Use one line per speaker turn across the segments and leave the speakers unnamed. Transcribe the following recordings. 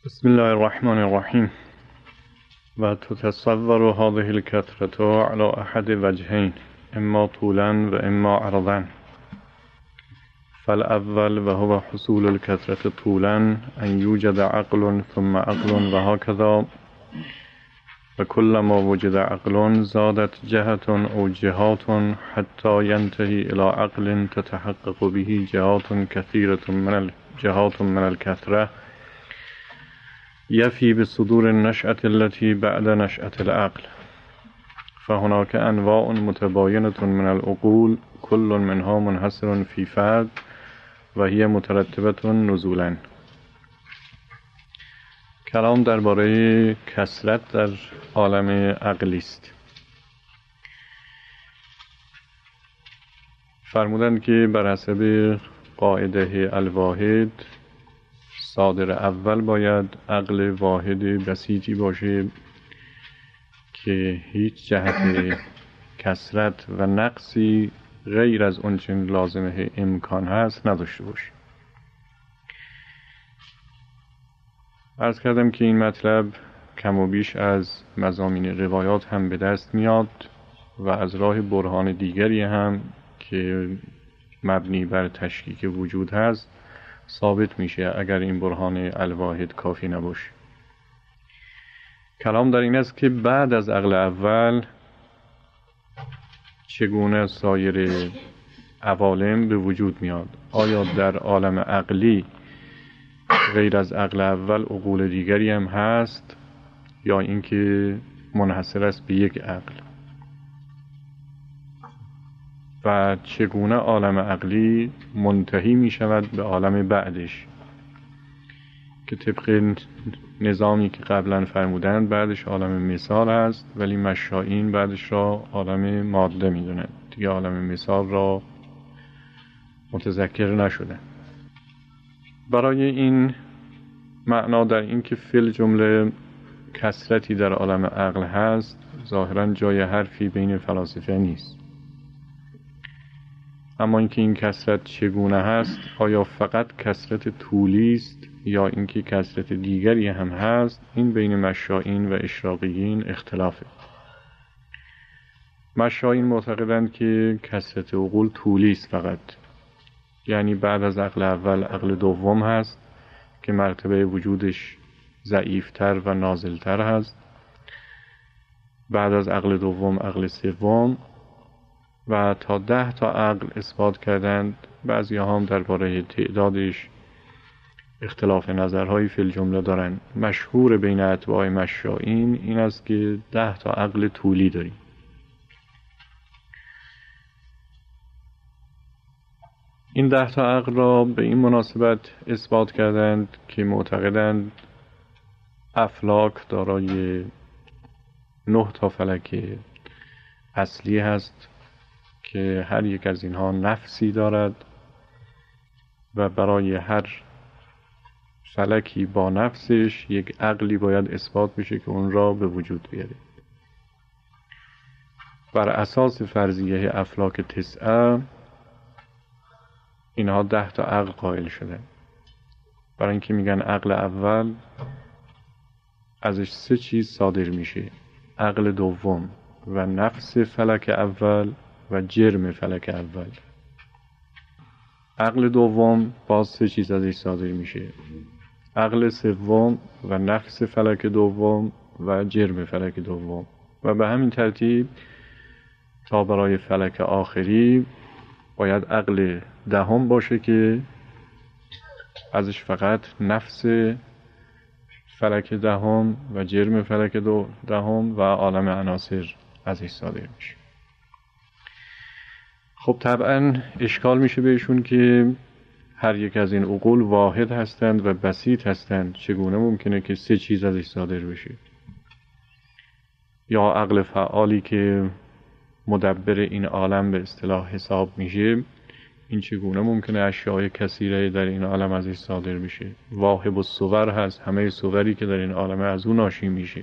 بسم الله الرحمن الرحیم و تتصور هذه الكثرة على أحد وجهين اما طولا و اما عرضا. فالأول وهو حصول الكثرة طولا أن يوجد عقل ثم عقل وهكذا، وكلما وجد عقل زادت جهة أو جهات حتى ينتهي إلى عقل تتحقق به جهات كثيرة من الكثرة يفي بصدور النشأة التي بعد نشأة العقل. فهناك أنواع متباينة من العقول كل منها منحصر في فرد وهي مترتبة نزولا. کلام درباره کثرت در عالم عقلی است. فرمودند که بر حسب قاعده الواحد صادر اول باید عقل واحد بسیطی باشه که هیچ جهت کثرت و نقصی غیر از اون چه لازمه امکان هست نداشته باشه. عرض کردم که این مطلب کم و بیش از مضامین روایات هم به دست میاد و از راه برهان دیگری هم که مبنی بر تشکیک وجود هست ثابت میشه اگر این برهان الواحد کافی نباشه. کلام در این است که بعد از عقل اول چگونه سایر عوالم به وجود میاد. آیا در عالم عقلی غیر از عقل اول عقول دیگری هم هست یا اینکه منحصر است به یک عقل؟ و چگونه عالم عقلی منتهی می شود به عالم بعدش که طبق نظامی که قبلا فرمودند بعدش عالم مثال هست، ولی مشائین بعدش را عالم ماده می دونند، دیگه عالم مثال را متذکر نشدن. برای این معنا در این که فی الجمله کثرتی در عالم عقل هست ظاهرا جای حرفی بین فلاسفه نیست. اما اینکه این کثرت چگونه هست، آیا فقط کثرت طولی است یا اینکه کثرت دیگری هم هست، این بین مشائین و اشراقیین اختلافه. مشائین معتقدند که کثرت عقول طولی است فقط، یعنی بعد از عقل اول عقل دوم هست که مرتبه وجودش ضعیفتر و نازلتر هست، بعد از عقل دوم عقل سوم و تا 10 تا عقل اثبات کردند. بعضی هم درباره تعدادش اختلاف نظرهایی فی الجمله دارند. مشهور بین اتباع مشائین این است که 10 تا عقل طولی داریم. این 10 تا عقل را به این مناسبت اثبات کردند که معتقدند افلاک دارای 9 تا فلک اصلی هست که هر یک از اینها نفسی دارد و برای هر فلکی با نفسش یک عقلی باید اثبات بشه که اون را به وجود بیاره. بر اساس فرضیه افلاک 9 اینها 10 تا عقل قائل شدن. برای اینکه میگن عقل اول ازش 3 چیز صادر میشه: عقل دوم و نفس فلک اول و جرم فلک اول. عقل دوم باز 3 چیز ازش صادر میشه: عقل سوم و نفس فلک دوم و جرم فلک دوم. و به همین ترتیب تا برای فلک آخری باید عقل 10 باشه که ازش فقط نفس فلک 10 و جرم فلک 10 و عالم عناصر ازش صادر میشه. خب طبعا اشکال میشه بهشون که هر یک از این عقول واحد هستند و بسیط هستند، چگونه ممکنه که 3 چیز ازش صادر بشه؟ یا عقل فعالی که مدبر این عالم به اصطلاح حساب میشه، این چگونه ممکنه اشیاء کثیره در این عالم ازش صادر بشه؟ واهب الصور هست، همه صوری که در این عالم از اون ناشی میشه.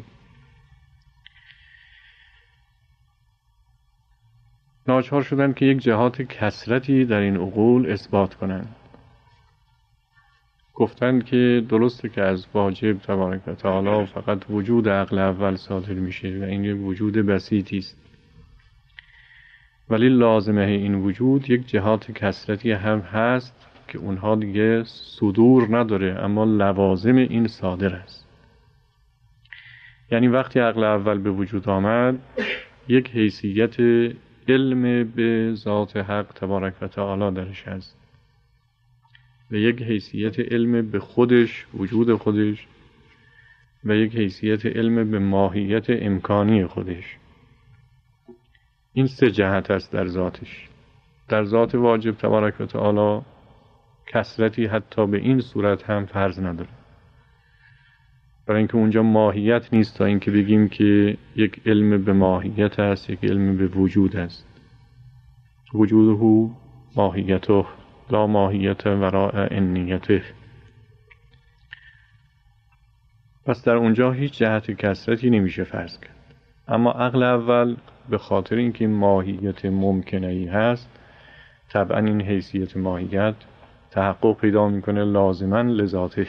ناچار شدن که یک جهات کثرتی در این عقول اثبات کنند. گفتند که درسته که از واجب تبارک و تعالی فقط وجود عقل اول صادر میشه و این یک وجود بسیطی است، ولی لازمه این وجود یک جهات کثرتی هم هست که اونها دیگه صدور نداره اما لوازم این صادر است. یعنی وقتی عقل اول به وجود آمد یک حیثیت علم به ذات حق تبارک و تعالی درش هست و یک حیثیت علم به خودش، وجود خودش، و یک حیثیت علم به ماهیت امکانی خودش. این سه جهت است در ذاتش. در ذات واجب تبارک و تعالی کثرتی حتی به این صورت هم فرض نداره، برای اینکه اونجا ماهیت نیست تا اینکه بگیم که یک علم به ماهیت است، یک علم به وجود است. وجوده ماهیته لا ماهیت وراء انیته. پس در اونجا هیچ جهت کثرتی نمیشه فرض کرد. اما عقل اول به خاطر اینکه ماهیت ممکنه ای هست، طبعا این حیثیت ماهیت تحقق پیدا میکنه لازما لذاته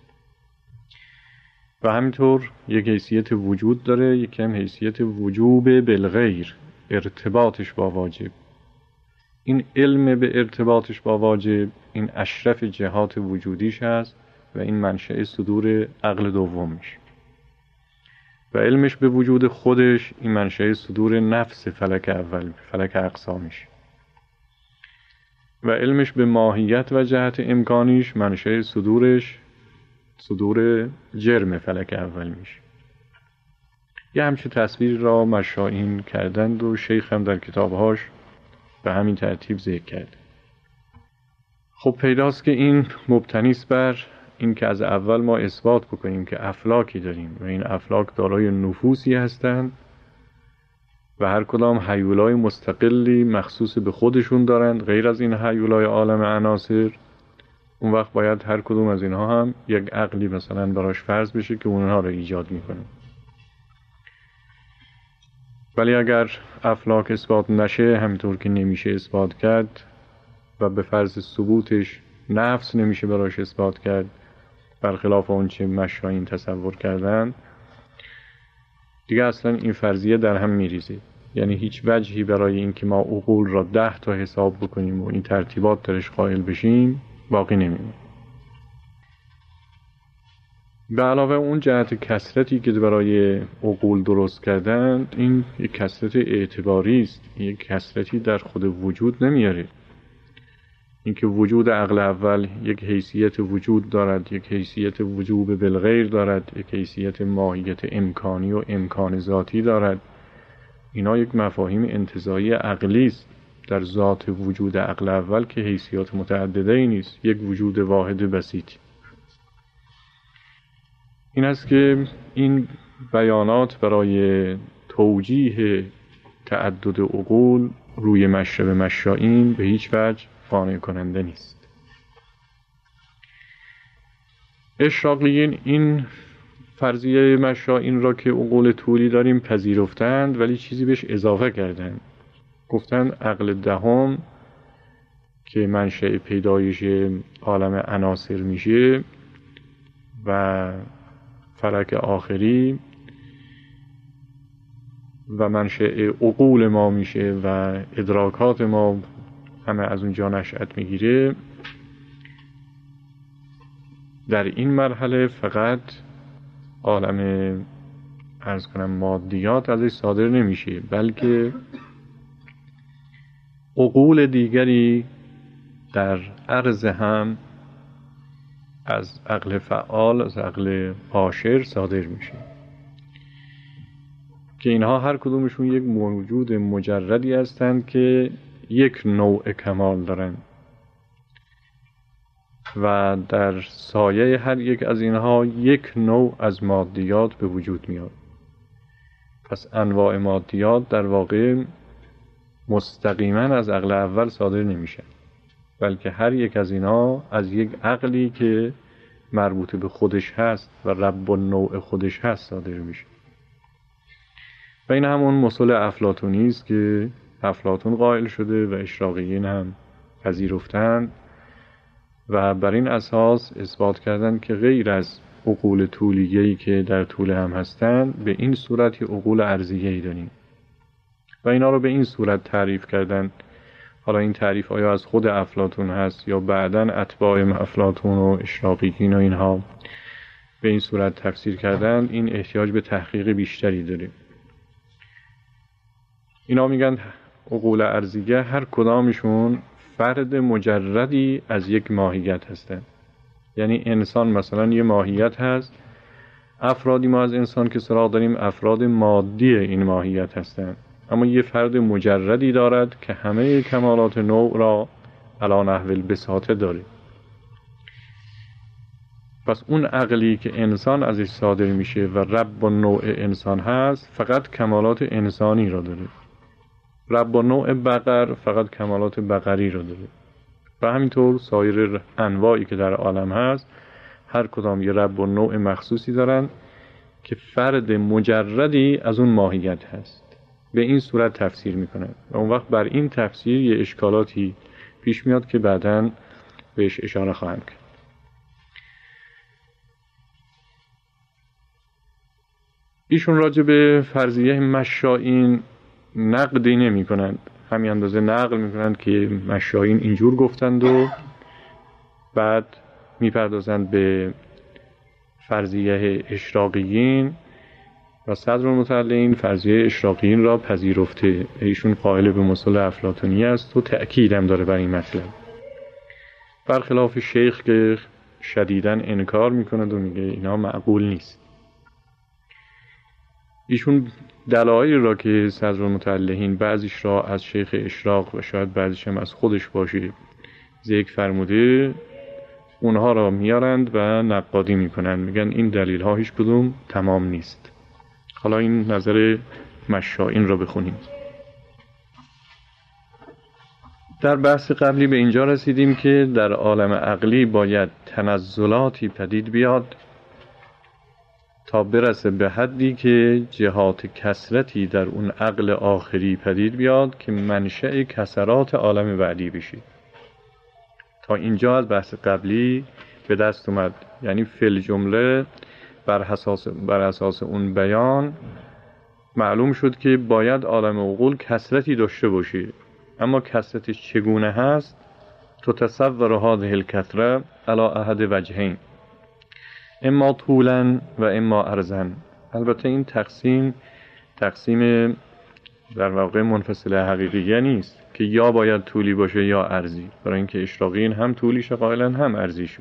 و همینطور یک حیثیت وجود داره، یک هم حیثیت وجوب بالغیر، ارتباطش با واجب. این علم به ارتباطش با واجب این اشرف جهات وجودیش هست و این منشأ صدور عقل دومش، و علمش به وجود خودش این منشأ صدور نفس فلک اول، فلک اقسامش، و علمش به ماهیت و جهت امکانیش منشأ صدورش صدور جرم فلک اول میشه. یه همچه تصویر را مشائین کردند و شیخ هم در کتابهاش به همین ترتیب ذکر کرد. خب پیداست که این مبتنی است بر این که از اول ما اثبات بکنیم که افلاکی داریم و این افلاک دارای نفوسی هستند و هر کدام هیولای مستقلی مخصوص به خودشون دارند غیر از این هیولای عالم عناصر. اون وقت باید هر کدوم از اینها هم یک عقلی مثلا براش فرض بشه که اونها رو ایجاد میکنه. ولی اگر افلاک اثبات نشه، همینطور که نمیشه اثبات کرد و به فرض ثبوتش نفس نمیشه براش اثبات کرد، برخلاف اون چه مشائین تصور کردن، دیگه اصلا این فرضیه در هم میریزه. یعنی هیچ وجهی برای این که ما عقول را 10 تا حساب بکنیم و این ترتیبات درش قائل بشیم باقی نمیمونه. به علاوه اون جهت کثرتی که برای عقول درست کردند، این یک کثرت اعتباری است، یک کثرتی در خود وجود نمیاره. اینکه وجود عقل اول یک حیثیت وجود دارد، یک حیثیت وجوب بالغیر دارد، یک حیثیت ماهیت امکانی و امکان ذاتی دارد، اینا یک مفاهیم انتزاعی عقلی است در ذات وجود عقل اول که حیثیات متعدده ای نیست، یک وجود واحد بسیط. این است که این بیانات برای توجیه تعدد عقول روی مشرب مشائین به هیچ وجه قانع کننده نیست. اشراقیین این فرضیه مشائین را که عقول طولی داریم پذیرفتند، ولی چیزی بهش اضافه کردند. گفتند عقل دهم که منشأ پیدایش عالم عناصر میشه و فلک آخری و منشأ عقول ما میشه و ادراکات ما همه از اونجا نشأت میگیره، در این مرحله فقط عالم عرض کنم مادیات ازش صادر نمیشه، بلکه عقول دیگری در عرض هم از عقل فعال، از عقل عاشر صادر میشه که اینها هر کدومشون یک موجود مجردی هستند که یک نوع کمال دارند و در سایه هر یک از اینها یک نوع از مادیات به وجود میاد. پس انواع مادیات در واقع مستقیما از عقل اول صادر نمیشه، بلکه هر یک از اینها از یک عقلی که مربوط به خودش هست و رب النوع خودش هست صادر میشه. و این همون مصول افلاطونی است که افلاطون قائل شده و اشراقیین هم پذیرفتند و بر این اساس اثبات کردن که غیر از عقول طولیه‌ای که در طول هم هستند، به این صورت عقول ارضیه‌ای داریم و اینا رو به این صورت تعریف کردن. حالا این تعریف آیا از خود افلاطون هست یا بعداً اتباع افلاطون و اشراقیین و اینها به این صورت تفسیر کردن، این احتیاج به تحقیق بیشتری داره. اینا میگن عقول ارضیه هر کدامشون فرد مجردی از یک ماهیت هستن. یعنی انسان مثلا یه ماهیت هست، افرادی ما از انسان که سراغ داریم افراد مادی این ماهیت هستند، اما یه فرد مجردی دارد که همه کمالات نوع را علی نحو البساطه داره. پس اون عقلی که انسان ازش صادر میشه و رب و نوع انسان هست فقط کمالات انسانی را داره. رب و نوع بقر فقط کمالات بقری را داره. و همینطور سایر انواعی که در عالم هست هر کدام یه رب و نوع مخصوصی دارن که فرد مجردی از اون ماهیت هست. به این صورت تفسیر میکنن و اون وقت بر این تفسیر یه اشکالاتی پیش میاد که بعداً بهش اشاره خواهم کرد. ایشون راجع به فرضیه مشائین نقدی نمی کنند، همین اندازه نقل می کنند که مشائین اینجور گفتند و بعد می پردازند به فرضیه اشراقیین و صدرالمطلعین فرضیه اشراقیین را پذیرفته. ایشون قائل به مصطلح افلاطونی است و تأکید هم داره بر این مطلب، برخلاف شیخ که شدیداً انکار میکند و میگه اینا معقول نیست. ایشون دلایلی را که صدرالمطلعین بعضیش را از شیخ اشراق و شاید بعضیش هم از خودش باشه ذکر فرموده، اونها را میارند و نقادی میکنند، میگن این دلیل ها هیچ کدوم تمام نیست. حالا این نظر مشائین را بخونیم. در بحث قبلی به اینجا رسیدیم که در عالم عقلی باید تنزلاتی پدید بیاد تا برسه به حدی که جهات کثرتی در اون عقل آخری پدید بیاد که منشأ کثرات عالم بعدی بشه. تا اینجا از بحث قبلی به دست اومد، یعنی فی جمله بر اساس اون بیان معلوم شد که باید عالم عقول کثرتی داشته باشه، اما کثرتش چگونه هست؟ تتصور هذه الکثره علی احد وجهین، اما طولا و اما عرضا. البته این تقسیم در واقع منفصل حقیقیه نیست که یا باید طولی باشه یا عرضی، برای اینکه اشراقیین هم طولیش قائلن هم عرضیشو.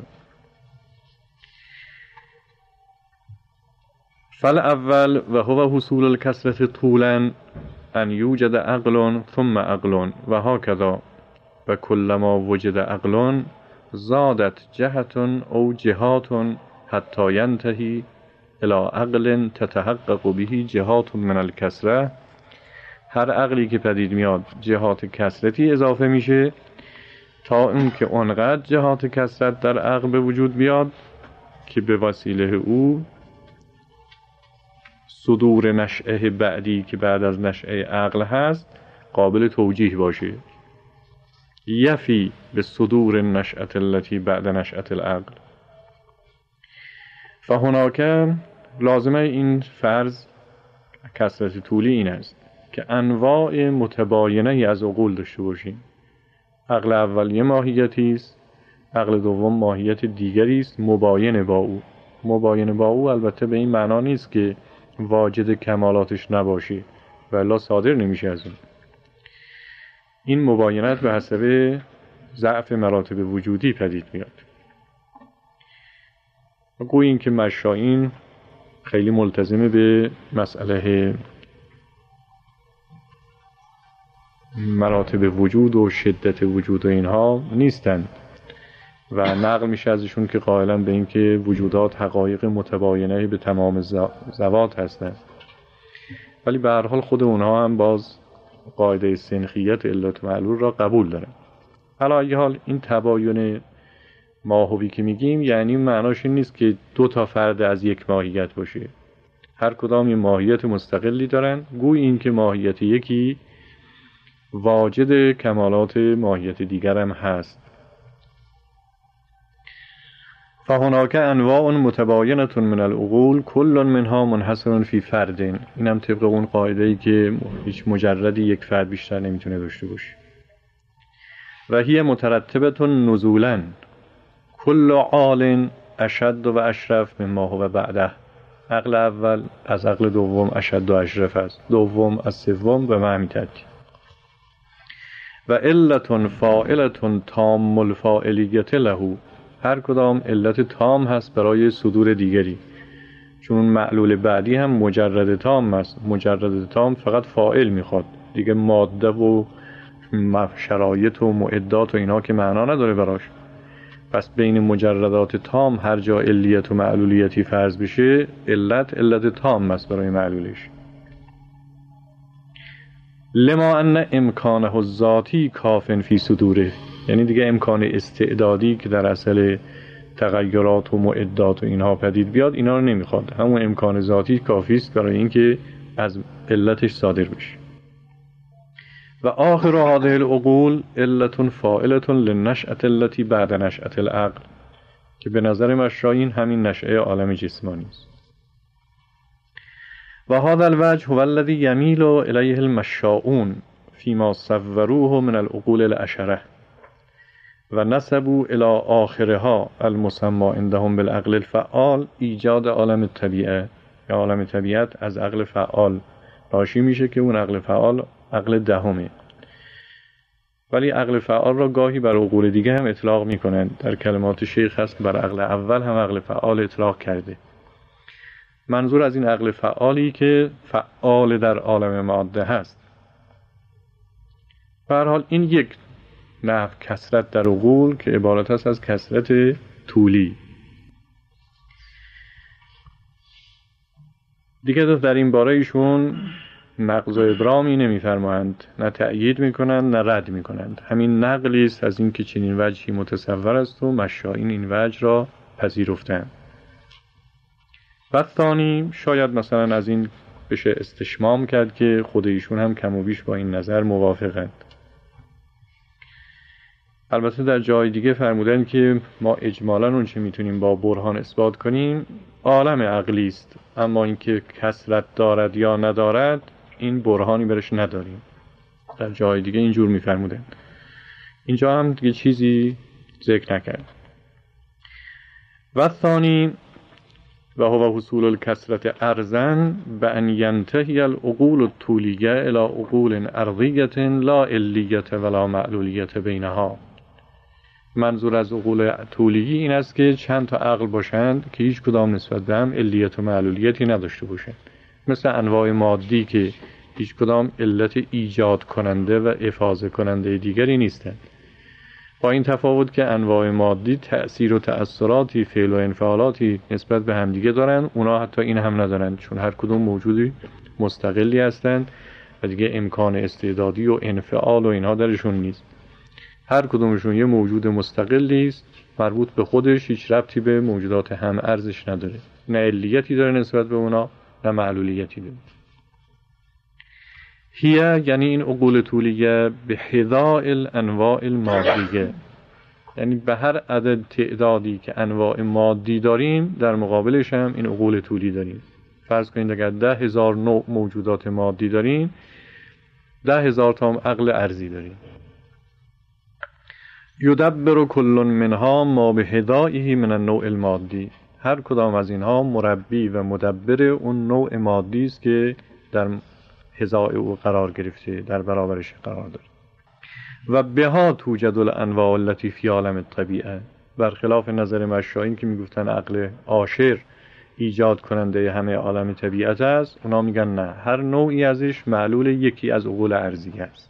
فالاول و هو حصول الکثرة طولا ان یوجد عقل ثم عقل و هکذا و کلما وجد عقل زادت جهت او جهات حتی ینتهی الى عقل تتحقق به جهات من الکثرة. هر عقلی که پدید میاد جهات کثرتی اضافه میشه تا اون که اونقدر جهات کثرت در عقل به وجود بیاد که به وسیله او صدور نشأه بعدی که بعد از نشأه عقل هست قابل توجیه باشه. یفی به صدور نشأة التي بعد نشأة العقل. فهناک لازمه این فرض کثرت طولی این است که انواع متباینه از عقول داشته باشیم. عقل اول یه ماهیتی است، عقل دوم ماهیت دیگری است مباین با او. مباین با او البته به این معنا نیست که واجد کمالاتش نباشه و الا صادر نمیشه از اون. این مباینت به حسب ضعف مراتب وجودی پدید میاد. گویا این که مشائین خیلی ملتزم به مسئله مراتب وجود و شدت وجود و اینها نیستند و نقل میشه ازشون که قائلن به این که وجودات حقایق متباینه به تمام ذوات هستند، ولی به هر حال خود اونها هم باز قاعده سنخیت علت معلول را قبول دارن. حالا اگه حال این تباین ماهوی که میگیم یعنی معناش این نیست که دو تا فرد از یک ماهیت باشه، هر کدام یه ماهیت مستقلی دارن. گویا این که ماهیت یکی واجد کمالات ماهیت دیگر هم هست. فهناک انواع متباینة من العقول کل منها منحصر فی فرد. اینم طبق اون قاعده‌ای که هیچ مجردی یک فرد بیشتر نمیتونه داشته باشه. و هی مترتبة نزولا کل عال اشد و اشرف مما هو بعده. عقل اول از عقل دوم اشد و اشرف است، دوم از سوم به همین ترتیب. و علت فاعلة تام الفاعلیت له، هر کدام علت تام هست برای صدور دیگری، چون معلول بعدی هم مجرد تام است. مجرد تام فقط فاعل میخواد دیگه، ماده و شرایط و معدات و اینها که معنا نداره براش. پس بین مجردات تام هر جا علیت و معلولیتی فرض بشه، علت تام است برای معلولش. لما ان امکانه الذاتی کافن فی صدوره، یعنی دیگه امکان استعدادی که در اصل تغیرات و معدات و اینها پدید بیاد اینا رو نمیخواد، همون امکان ذاتی کافی است برای اینکه از علتش صادر بشه. و آخر هذه العقول علت فاعلة للنشأة التي بعد نشأة العقل، که به نظر مشایین همین نشأه عالم جسمانی است. و هذا الوجه هو الذي يميل إليه المشاؤون فيما صوروه من العقول العشرة و نسبوا إلى آخرها المسمى عندهم بالعقل الفعال ایجاد عالم طبیعه. یا عالم طبیعت از عقل فعال ناشی میشه که اون عقل فعال عقل دهمه. ولی عقل فعال را گاهی بر عقول دیگه هم اطلاق میکنند. در کلمات شیخ هست بر عقل اول هم عقل فعال اطلاق کرده. منظور از این عقل فعالی که فعال در عالم ماده هست. به هر حال این یک نحو کثرت در عقول که عبارت است از کثرت طولی. دیگه در این باره ایشون نقض و ابرامی نمیفرمایند، نه تأیید میکنند نه رد میکنند. همین نقلی است از این که چنین وجهی متصور است و مشایین این وجه را پذیرفتند. و ثانی، شاید مثلا از این بشه استشمام کرد که خود ایشون هم کم و بیش با این نظر موافقند. البته در جای دیگه فرمودن که ما اجمالاً اون چه میتونیم با برهان اثبات کنیم عالم عقلی است، اما اینکه کثرت دارد یا ندارد این برهانی برش نداریم. در جای دیگه اینجور میفرمودن، اینجا هم دیگه چیزی ذکر نکرد. و ثانی و هو حصول الکثرت ارزن به ان ینتهی العقول الطولیه الى عقول ارضیه لا علیه ولا معلولیه بینها. منظور از عقول طولیی این است که چند تا عقل باشند که هیچ کدام نسبت به هم علیت و معلولیتی نداشته باشند، مثل انواع مادی که هیچ کدام علت ایجاد کننده و افاضه کننده دیگری نیستند. با این تفاوت که انواع مادی تأثیر و تأثیراتی، فعل و انفعالاتی نسبت به همدیگه دارن، اونا حتی این هم ندارن، چون هر کدوم موجودی مستقلی هستند و دیگه امکان استعدادی و انفعال و اینها درشون نیست. هر کدومشون یه موجود مستقلی است، مربوط به خودش، هیچ ربطی به موجودات هم ارزش نداره، نه علیتی داره نسبت به اونا نه معلولیتی داره. هیه یعنی این عقول طولیه به حذاء الانواع المادیه، یعنی به هر عدد تعدادی که انواع مادی داریم در مقابلش هم این عقول طولی داریم. فرض کنید اگر 10,000 نوع موجودات مادی داریم، 10,000 تا هم عقل ارضی داریم. یدبر کل منها ما به حذائه من النوع المادی، هر کدام از اینها مربی و مدبر اون نوع مادی است که در حذاء او قرار گرفته، در برابرش قرار داره. و بها توجد الانواع التي فی عالم الطبیعه، برخلاف نظر مشایین که میگفتن عقل عاشر ایجاد کننده همه عالم طبیعت است، اونا میگن نه، هر نوعی ازش معلول یکی از عقول ارضی است.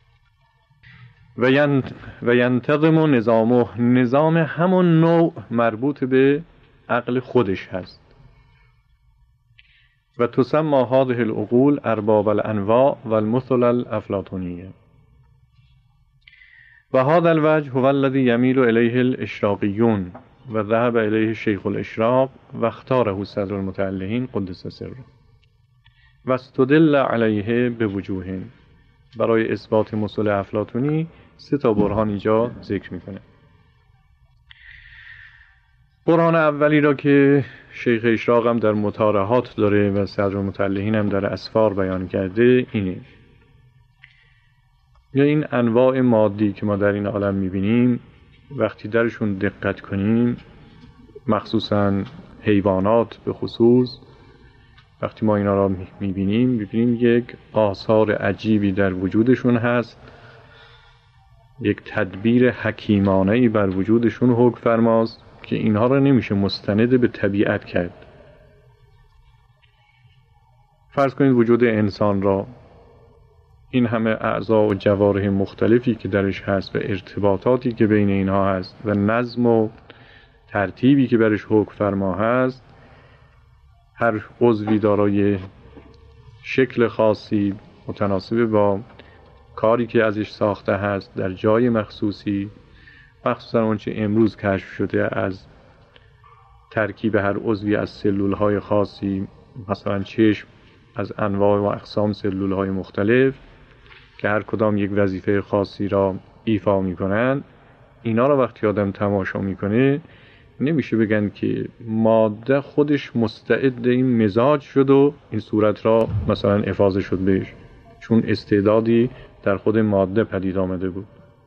و ینتظم نظامه، نظام همون نوع مربوط به عقل خودش هست. و تسمى هذه العقول ارباب الانواع والمثل الافلاطونیه. و هذا الوجه هو الذي يميل اليه الاشراقيون و ذهب الیه شیخ الاشراق و اختاره صدر المتعلقین قدس سره. و استدل علیه به وجوه، برای اثبات مثل افلاطونی 3 تا برهان اینجا ذکر میکنه. برهان اولی را که شیخ اشراق هم در مطارحات داره و صدر مطلعین هم در اسفار بیان کرده اینه، یا این انواع مادی که ما در این عالم میبینیم وقتی درشون دقت کنیم، مخصوصا حیوانات به خصوص، وقتی ما اینا را میبینیم یک آثار عجیبی در وجودشون هست، یک تدبیر حکیمانه‌ای بر وجودشون حکم فرماست که اینها را نمیشه مستند به طبیعت کرد. فرض کنید وجود انسان را، این همه اعضا و جوارح مختلفی که درش هست و ارتباطاتی که بین اینها هست و نظم و ترتیبی که برش حکم فرما هست، هر عضوی دارای شکل خاصی متناسب با کاری که ازش ساخته هست در جای مخصوصی، مخصوصا اونچه امروز کشف شده از ترکیب هر عضوی از سلولهای خاصی، مثلا چشم از انواع و اقسام سلولهای مختلف که هر کدام یک وظیفه خاصی را ایفا میکنن. اینا را وقتی آدم تماشا میکنه نمیشه بگن که ماده خودش مستعد این مزاج شد و این صورت را مثلا افاضه شد بهش، چون استعدادی در خود ماده پدید آمده بود.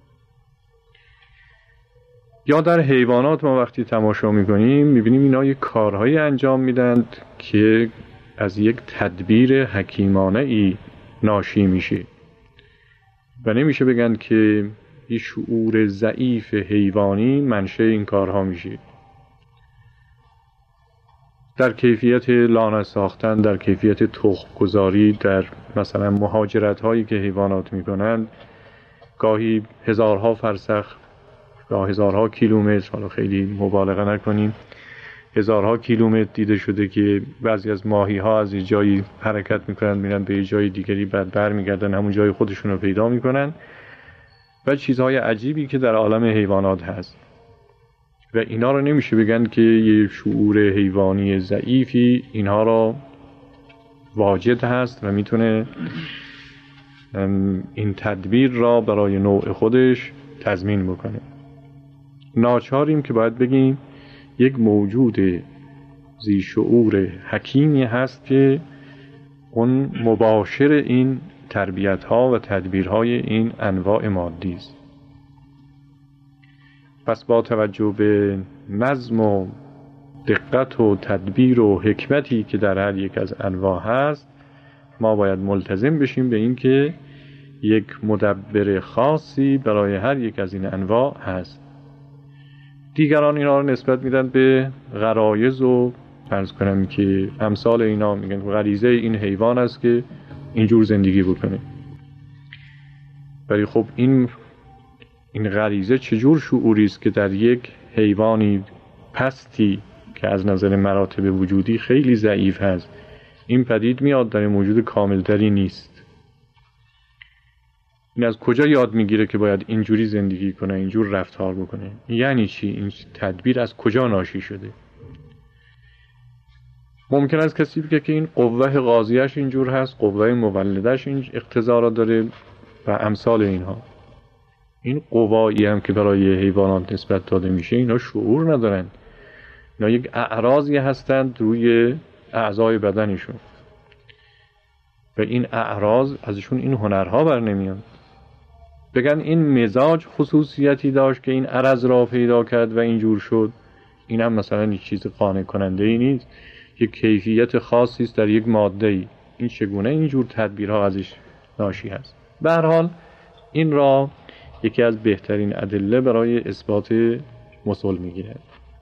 یا در حیوانات ما وقتی تماشا میکنیم میبینیم اینا یک کارهایی انجام میدند که از یک تدبیر حکیمانه ای ناشی میشه و نمیشه بگن که یه شعور ضعیف حیوانی منشأ این کارها میشه. در کیفیت لانه ساختن، در کیفیت تخم گذاری، در مثلا مهاجرت هایی که حیوانات میکنند، گاهی هزارها فرسخ یا هزارها کیلومتر، حالا خیلی مبالغه نکنیم، هزارها کیلومتر دیده شده که بعضی از ماهی ها از یه جایی حرکت میکنن میرن به یه جای دیگری، بعد برمیگردن همون جای خودشون رو پیدا میکنن و چیزهای عجیبی که در عالم حیوانات هست و اینا رو نمیشه بگن که یه شعور حیوانی ضعیفی اینها را واجد هست و میتونه این تدبیر را برای نوع خودش تضمین بکنه. ناچاریم که باید بگیم یک موجود ذی شعور حکیمی هست که اون مباشر این تربیت ها و تدبیر های این انواع مادی است. پس با توجه به نظم و دقت و تدبیر و حکمتی که در هر یک از انواع هست، ما باید ملتزم بشیم به این که یک مدبر خاصی برای هر یک از این انواع هست. دیگران اینا رو نسبت میدن به غرایز و فرض کنم که امثال اینا، میگن غریزه این حیوان است که اینجور زندگی بکنه. ولی خب این غریزه چجور شعوری است که در یک حیوانی پستی که از نظر مراتب وجودی خیلی ضعیف هست این پدید میاد، در موجود کاملتری نیست. این از کجا یاد میگیره که باید اینجوری زندگی کنه، اینجور رفتار بکنه؟ یعنی چی؟ این تدبیر از کجا ناشی شده؟ ممکن است کسی بگه که این قوه غازیه‌اش اینجور هست، قوه مولده‌اش این اقتضا را داره و امثال اینها. این قوایی هم که برای حیوانات نسبت داده میشه اینا شعور ندارن، اینا یک اعراضی هستند روی اعضای بدنشون و این اعراض ازشون این هنرها بر نمیان. بگن این مزاج خصوصیتی داشت که این عرض را پیدا کرد و اینجور شد، این هم مثلا یک چیز قانع کننده ای نیست، یک کیفیت خاصی است در یک ماده ای. این چگونه اینجور تدبیرها ازش ناشی هست؟ به هر حال این را یکی از بهترین ادله برای اثبات مثل میگیرد.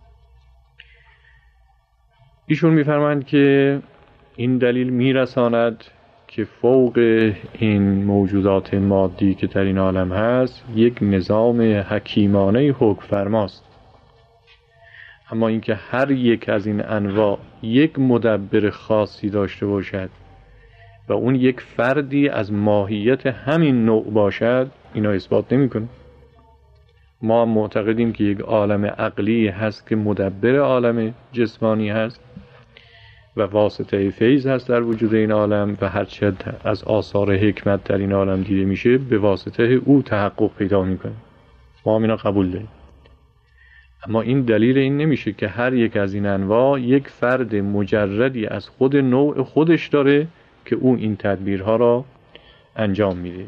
ایشون میفرمایند که این دلیل میرساند که فوق این موجودات مادی که در این عالم هست یک نظام حکیمانه حکم فرماست، اما اینکه هر یک از این انواع یک مدبر خاصی داشته باشد و اون یک فردی از ماهیت همین نوع باشد اینا اثبات نمی‌کنه. ما معتقدیم که یک عالم عقلی هست که مدبر عالم جسمانی هست و واسطه فیض هست در وجود این عالم و هرچه از آثار حکمت در این عالم دیده میشه به واسطه او تحقق پیدا میکنه. ما هم اینا قبول داریم. اما این دلیل این نمیشه که هر یک از این انواع یک فرد مجردی از خود نوع خودش داره که او این تدبیرها را انجام میده.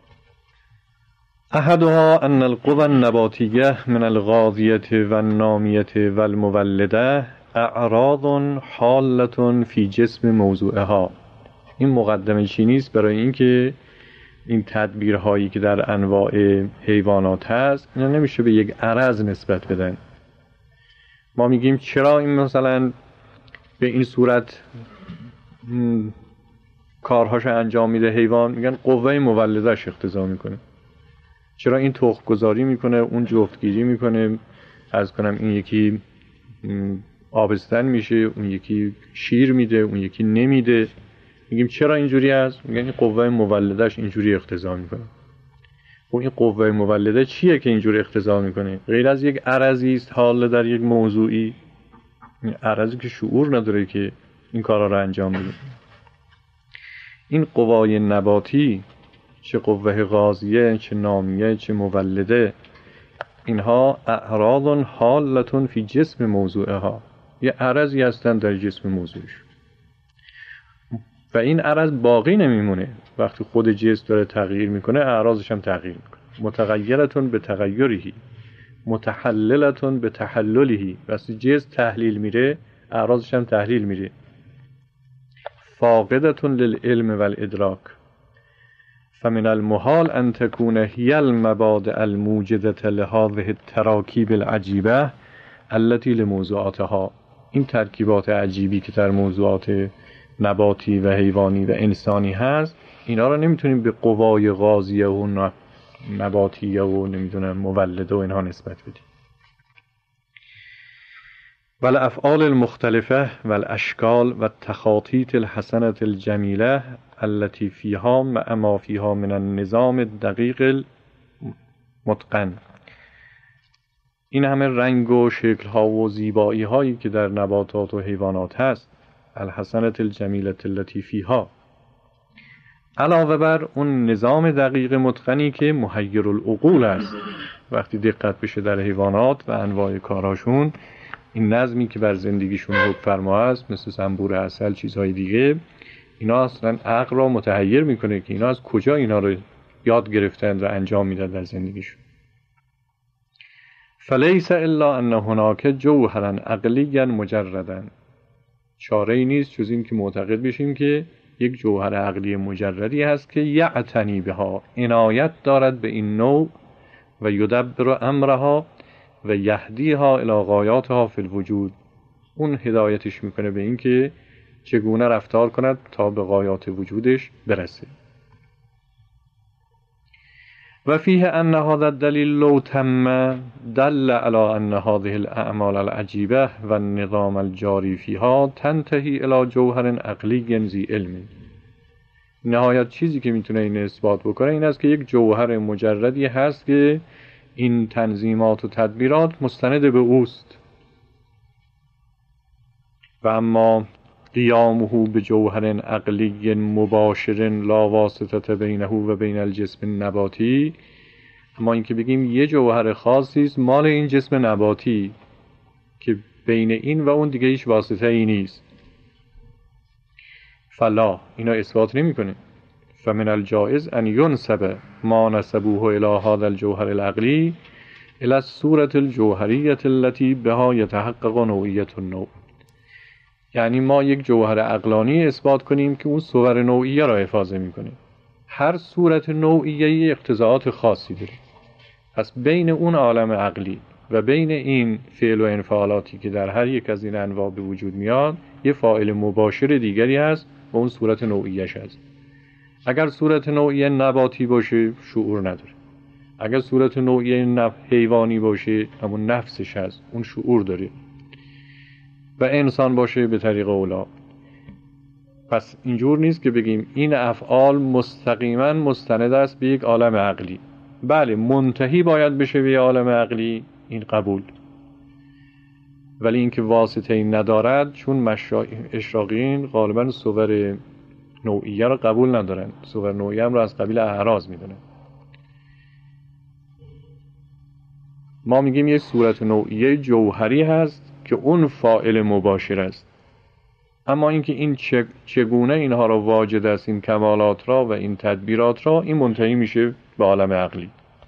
احدها ان القوى النباتیه من الغاذیه و النامیه و المولده اعراض حالة فی جسم موضوعها. این مقدمه چینی است برای اینکه این تدبیرهایی که در انواع حیوانات هست اینا نمیشه به یک عرض نسبت بدن. ما میگیم چرا این مثلا به این صورت کارهاش انجام میده حیوان، میگن قوه مولدهش اقتضا میکنه. چرا این تخم گذاری میکنه، اون جفتگیری میکنه، عرض کنم این یکی آبستن میشه، اون یکی شیر میده، اون یکی نمیده. میگیم چرا اینجوری است؟ میگن این قوه مولدهش اینجوری اقتضا میکنه. و این قوه مولده چیه که اینجوری اقتضا میکنه؟ غیر از یک عرضی است حال در یک موضوعی، این عرضی که شعور نداره که این کارا رو انجام بده. این قوای نباتی، چه قوه غازیه، چه نامیه، چه مولده، اینها اعراض حالة فی جسم موضوعها، یه عرضی هستن در جسم موضوعش و این عرض باقی نمیمونه. وقتی خود جسم داره تغییر میکنه اعراضش هم تغییر میکنه. متغیرتون به تغییرهی، متحللتون به تحللهی. وقتی جسم تحلیل میره اعراضش هم تحلیل میره. فاقدتون للعلم والادراک فمن المحال ان تكون هي المبادئ الموجدة لهذه التراکیب العجیبه التي لموضوعاتها. این ترکیبات عجیبی که در موضوعات نباتی و حیوانی و انسانی هست، اینا رو نمیتونیم به قوای غازیه و نباتیه و نمیدونم مولده و اینها نسبت بدیم. والافعال المختلفه والاشکال والتخاطیط الحسنه الجمیله التي فيها مع ما فيها من النظام الدقیق المتقن. این همه رنگ و شکل ها و زیبایی هایی که در نباتات و حیوانات هست، الحسنه الجمیله التي فيها، علاوه بر اون نظام دقیق متقنی که محیر العقول است. وقتی دقت بشه در حیوانات و انواع کارهاشون، این نظمی که بر زندگیشون حکم فرما است، مثل زنبور عسل، چیزهای دیگه، اینا اصلا عقل را متحیر میکنه که اینا از کجا اینا رو یاد گرفتن و انجام میدن در زندگیشون. فلیس الا ان هناک جوهرا عقلیا مجردا. چاره ای نیست جز این که معتقد بشیم که یک جوهر عقلی مجردی هست که یعتنی بها، عنایت دارد به این نوع، و یدبر امرها و یهدیها الی غایاتها فی الوجود. اون هدایتش میکنه به این که چگونه رفتار کند تا به غایات وجودش برسه. و فیه ان هذا الدلیل لو تم دل علی ان هذه الاعمال العجیبه و النظام الجاری فیها تنتهی الی جوهر عقلی ذی علم. نهایت چیزی که میتونه این اثبات بکنه این است که یک جوهر مجردی هست که این تنظیمات و تدبیرات مستند به اوست. و اما قیامه به جوهر عقلی مباشر لا واسطه بینه و بین الجسم النباتی، اما این که بگیم یه جوهر خاصی است مال این جسم نباتی که بین این و اون دیگه هیچ واسطه ای نیست، فلا، اینا اثبات نمی کنه. فمن الجائز ان ينسب ما نسبوه الى هذا الجوهر العقلی الى الصورة الجوهریة التي بها يتحقق نوعیت النوع. یعنی ما یک جوهر عقلانی اثبات کنیم که اون صور نوعیه را حفاظه میکنه. هر صورت نوعیه اقتضاعات خاصی داره. پس بین اون عالم عقلی و بین این فعل و انفعالاتی که در هر یک از این انواع به وجود میاد یه فاعل مباشر دیگری هست و اون صورت نوعیش هست. اگر صورت نوعیه نباتی باشه شعور نداره. اگر صورت نوعیه حیوانی باشه همون نفسش هست، اون شعور داره. و انسان باشه به طریق اولا. پس اینجور نیست که بگیم این افعال مستقیما مستند است به یک عالم عقلی. بله منتهی باید بشه به یک عالم عقلی، این قبول. ولی اینکه واسطه این ندارد، چون اشراقیین غالبا صور نوعیه را قبول ندارن، صور نوعیه هم را از قبیل اعراض میدونن. ما میگیم یک صورت نوعیه جوهری هست که اون فاعل مباشر است. اما اینکه این چگونه اینها را واجد است، این کمالات را و این تدبیرات را، این منتهی میشه به عالم عقلی.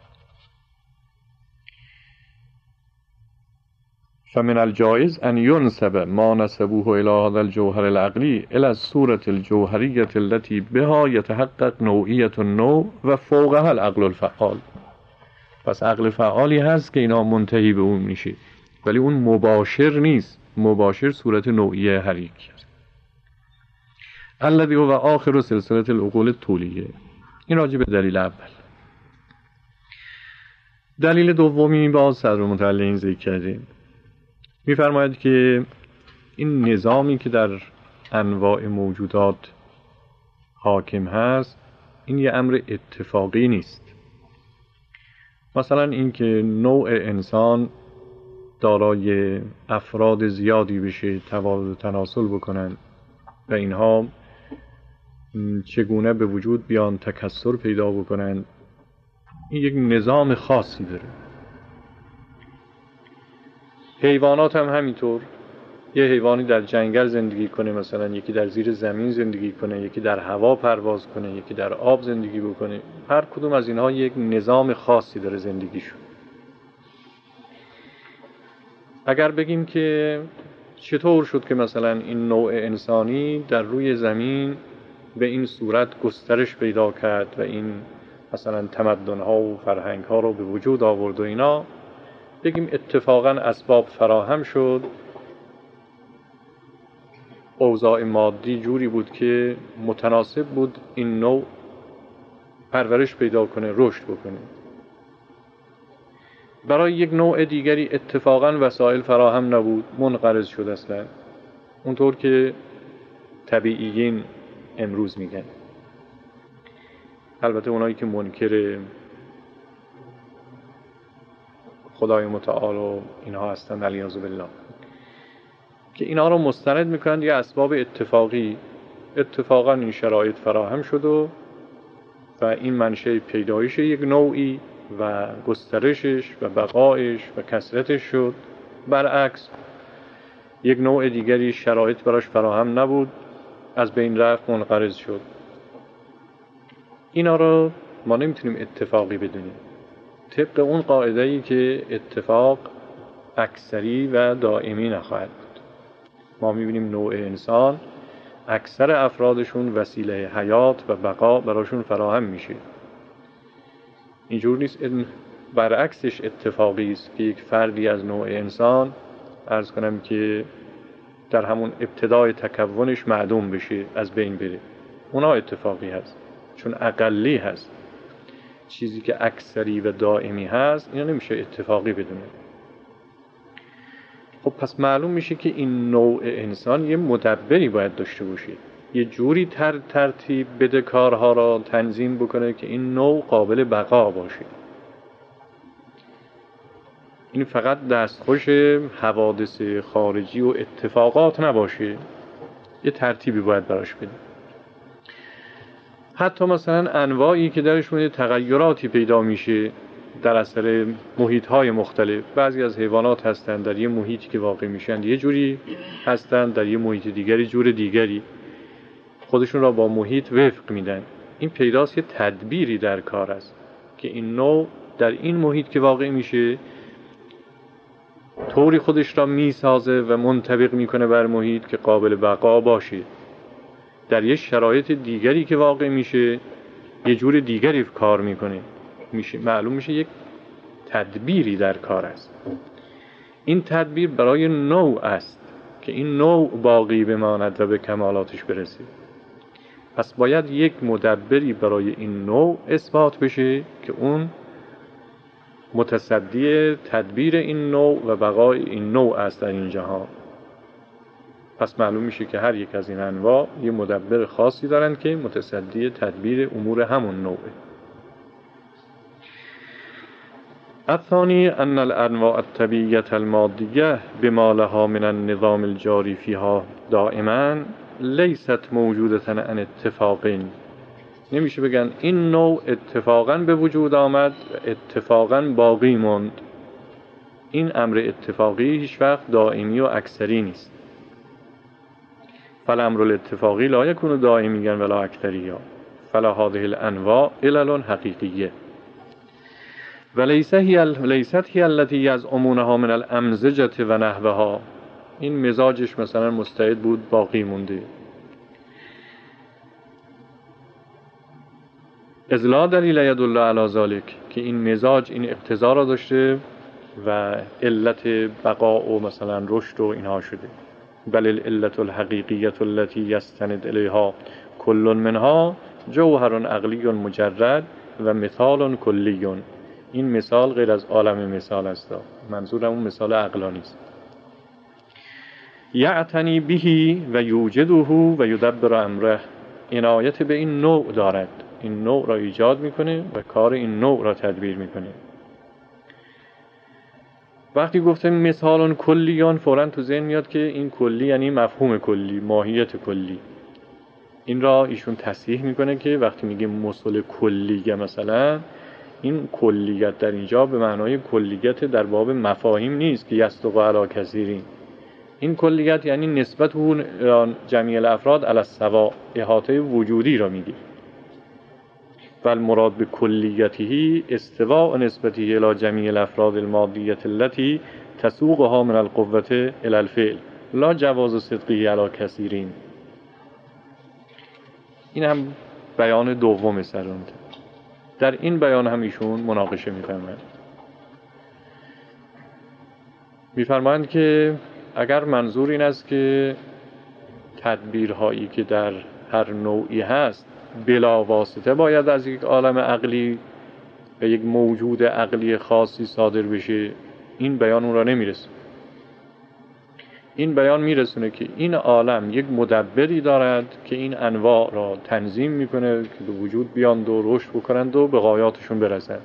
فمن الجائز ان ينسب ما نسبوه الى هذا الجوهر العقلی الى الصورة الجوهریة التي بها يتحقق نوعیت النوع و فوقها العقل الفعال. پس عقل فعالی هست که اینا منتهی به اون میشه، ولی اون مباشر نیست. مباشر صورت نوعیه هر یکی است. الذي هو آخر سلسله العقول الطولیه. این راجع به دلیل اول. دلیل دومی باز صدر متعلقین ذکر کردیم. می‌فرماید که این نظامی که در انواع موجودات حاکم هست، این یه امر اتفاقی نیست. مثلا اینکه نوع انسان دارای افراد زیادی بشه، توازن و تناسل بکنن و اینها چگونه به وجود بیان، تکثر پیدا بکنن، این یک نظام خاصی داره. حیوانات هم همینطور. یه حیوانی در جنگل زندگی کنه، مثلا یکی در زیر زمین زندگی کنه، یکی در هوا پرواز کنه، یکی در آب زندگی بکنه. هر کدوم از اینها یک نظام خاصی داره زندگیشون. اگر بگیم که چطور شد که مثلا این نوع انسانی در روی زمین به این صورت گسترش پیدا کرد و این مثلا تمدن‌ها و فرهنگ‌ها رو به وجود آورد و اینا، بگیم اتفاقاً اسباب فراهم شد، اوضاع مادی جوری بود که متناسب بود این نوع پرورش پیدا کنه، رشد بکنه. برای یک نوع دیگری اتفاقاً وسایل فراهم نبود، منقرض شد اصلا، اونطور که طبیعیین امروز میگن. البته اونایی که منکر خدای متعال و اینها هستن علیاذ بالله، که اینا رو مستند میکنن یه اسباب اتفاقی، اتفاقا این شرایط فراهم شد و این منشأ پیدایش یک نوعی و گسترشش و بقایش و کثرتش شد. برعکس یک نوع دیگری شرایط براش فراهم نبود، از بین رفت، منقرض شد. اینا رو ما نمیتونیم اتفاقی بدونیم، طبق اون قاعده‌ای که اتفاق اکثری و دائمی نخواهد بود. ما میبینیم نوع انسان اکثر افرادشون وسیله حیات و بقا براشون فراهم میشه. اینجور نیست، برعکسش اتفاقی است که یک فردی از نوع انسان، عرض کنم که در همون ابتدای تکونش معدوم بشه، از بین بره. اونا اتفاقی هست، چون اقلی هست. چیزی که اکثری و دائمی هست اینا نمیشه اتفاقی بدونه. خب پس معلوم میشه که این نوع انسان یه مدبری باید داشته باشه، یه جوری ترتیب بده کارها را، تنظیم بکنه که این نوع قابل بقا باشه. این فقط دستخوش حوادث خارجی و اتفاقات نباشه، یه ترتیبی باید براش بده. حتی مثلا انواعی که درشون تغییراتی پیدا میشه در اثر محیط‌های مختلف. بعضی از حیوانات هستن در یه محیطی که واقع میشن یه جوری هستن، در یه محیط دیگری جور دیگری، خودشون را با محیط وفق میدن. این پیداست یه تدبیری در کار است که این نوع در این محیط که واقع میشه طوری خودش را میسازه و منطبق میکنه بر محیط که قابل بقا باشه. در یه شرایط دیگری که واقع میشه یه جور دیگری کار میکنه، معلوم میشه یک تدبیری در کار است. این تدبیر برای نوع است که این نوع باقی بماند و به کمالاتش برسه. پس باید یک مدبری برای این نوع اثبات بشه که اون متصدی تدبیر این نوع و بقای این نوع است در این جهان. پس معلوم میشه که هر یک از این انواع یه مدبر خاصی دارن که متصدی تدبیر امور همون نوعه. الثانی ان الانواع الطبیعیة المادیة بما لها من النظام الجاری فيها دائما لیست موجودة عن اتفاق. نمیشه بگن این نوع اتفاقا به وجود آمد، اتفاقا باقی موند. این امر اتفاقی هیچ وقت دائمی و اکثری نیست. فالامر الاتفاقی لا یکون دائمی ولا اکثری، فلا هذه الانواع علل حقیقیه لیست هی التي یزعمونها من الامزجه و نحوها. این مزاجش مثلا مستعد بود باقی مونده. اذ لا دلیل یدل علی ذلک، که این مزاج این اقتضا را داشته و علت بقا و مثلا رشد و اینها شده. بل العلت الحقیقیه التي یستند الیها کل منها جوهر عقلی مجرد و مثال کلی. این مثال غیر از عالم مثال است، منظورم اون مثال عقلانی است. یعتنی به و یوجده و یدبر امره، عنایت به این نوع دارد، این نوع را ایجاد میکنه و کار این نوع را تدبیر میکنه. وقتی گفتم مثال کلیان، فوراً تو ذهن میاد که این کلی یعنی مفهوم کلی، ماهیت کلی. این را ایشون تصحیح میکنه که وقتی میگه مثل کلیه، مثلا این کلیت در اینجا به معنای کلیت در باب مفاهیم نیست که یصدق علی کثیرین. این کلیت یعنی نسبت اون جمیع الافراد علی السواء، احاطه وجودی را میگه. والمراد بکلیته استواء نسبته الی جمیع الافراد المادیه التي تسوقها من القوه الی الفعل لا جواز صدقه علی کثیرین. این هم بیان دوم سرانده. در این بیان هم ایشون مناقشه می‌فرمایند که اگر منظور این است که تدبیرهایی که در هر نوعی هست بلا واسطه باید از یک عالم عقلی و یک موجود عقلی خاصی صادر بشه، این بیان اون را نمیرسونه. این بیان میرسونه که این عالم یک مدبری دارد که این انواع را تنظیم میکنه که به وجود بیاند و رشد بکنند و به غایاتشون برسند.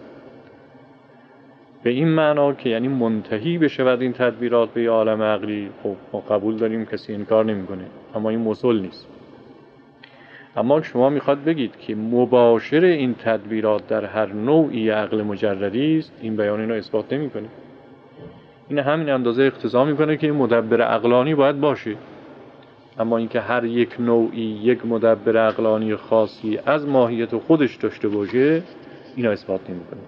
به این معنا که یعنی منتهی بشود این تدبیرات به عالم عقلی، خب ما قبول داریم، کسی انکار نمیکنه، اما این مسل نیست. اما شما میخواد بگید که مباشر این تدبیرات در هر نوعی عقل مجردی است، این بیان اینو اثبات نمیکنه. این همین اندازه اقتضا میکنه که این مدبر عقلانی باید باشه، اما اینکه هر یک نوعی یک مدبر عقلانی خاصی از ماهیت خودش داشته باشه، اینا اثبات نمیکنه.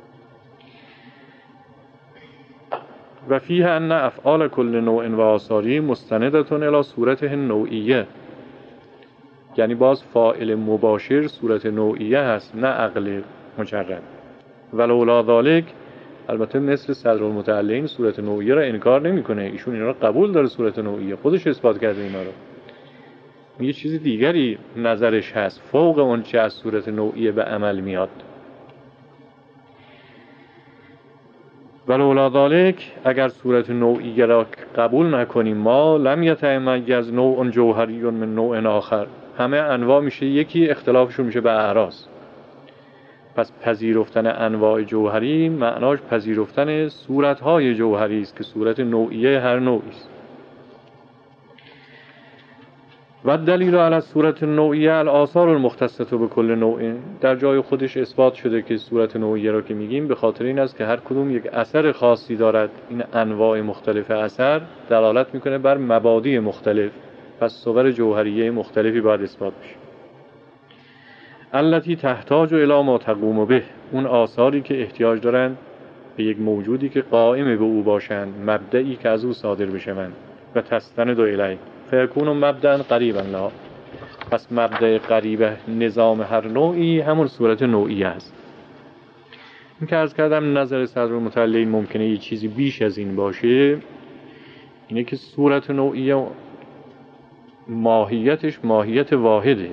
و فیه ان افعال کل نوع و آثاری مستندتون الی صورته نوعیه، یعنی باز فاعل مباشر صورت نوعیه هست، نه عقل مجرد. ولولا ذالک، البته مثل صدرالمتعلین صورت نوعیه را انکار نمیکنه، ایشون اینا را قبول داره، صورت نوعیه خودش اثبات کرده اینا رو. یه چیز دیگری نظرش هست فوق اون چه از صورت نوعیه به عمل میاد. ولولا ذالک، اگر صورت نوعیه را قبول نکنیم ما، لم یتمیز نوع جوهری من نوع آخر، همه انواع میشه یکی، اختلافشون میشه به اعراض. پس پذیرفتن انواع جوهری معناش پذیرفتن صورتهای جوهری است که صورت نوعیه هر نوعی است. و دلیل علی صورت نوعیه الاثار المختصه به کل نوع، در جای خودش اثبات شده که صورت نوعیه را که میگیم به خاطر این است که هر کدوم یک اثر خاصی دارد. این انواع مختلف اثر دلالت میکنه بر مبادی مختلف، پس صور جوهریه مختلفی باید اثبات بشه. التی تحتاج الی ما تقوم به، اون آثاری که احتیاج دارند به یک موجودی که قائم به او باشند، مبدئی که از او صادر بشوند و تستند الیه فیکون مبدأ قریبا له. پس مبدأ قریب نظام هر نوعی همون صورت نوعیه است. این که عرض کردم نظر صدرالمتعلین ممکنه یه چیزی بیش از این باشه، اینه که صورت نوعیه ماهیتش ماهیت واحده،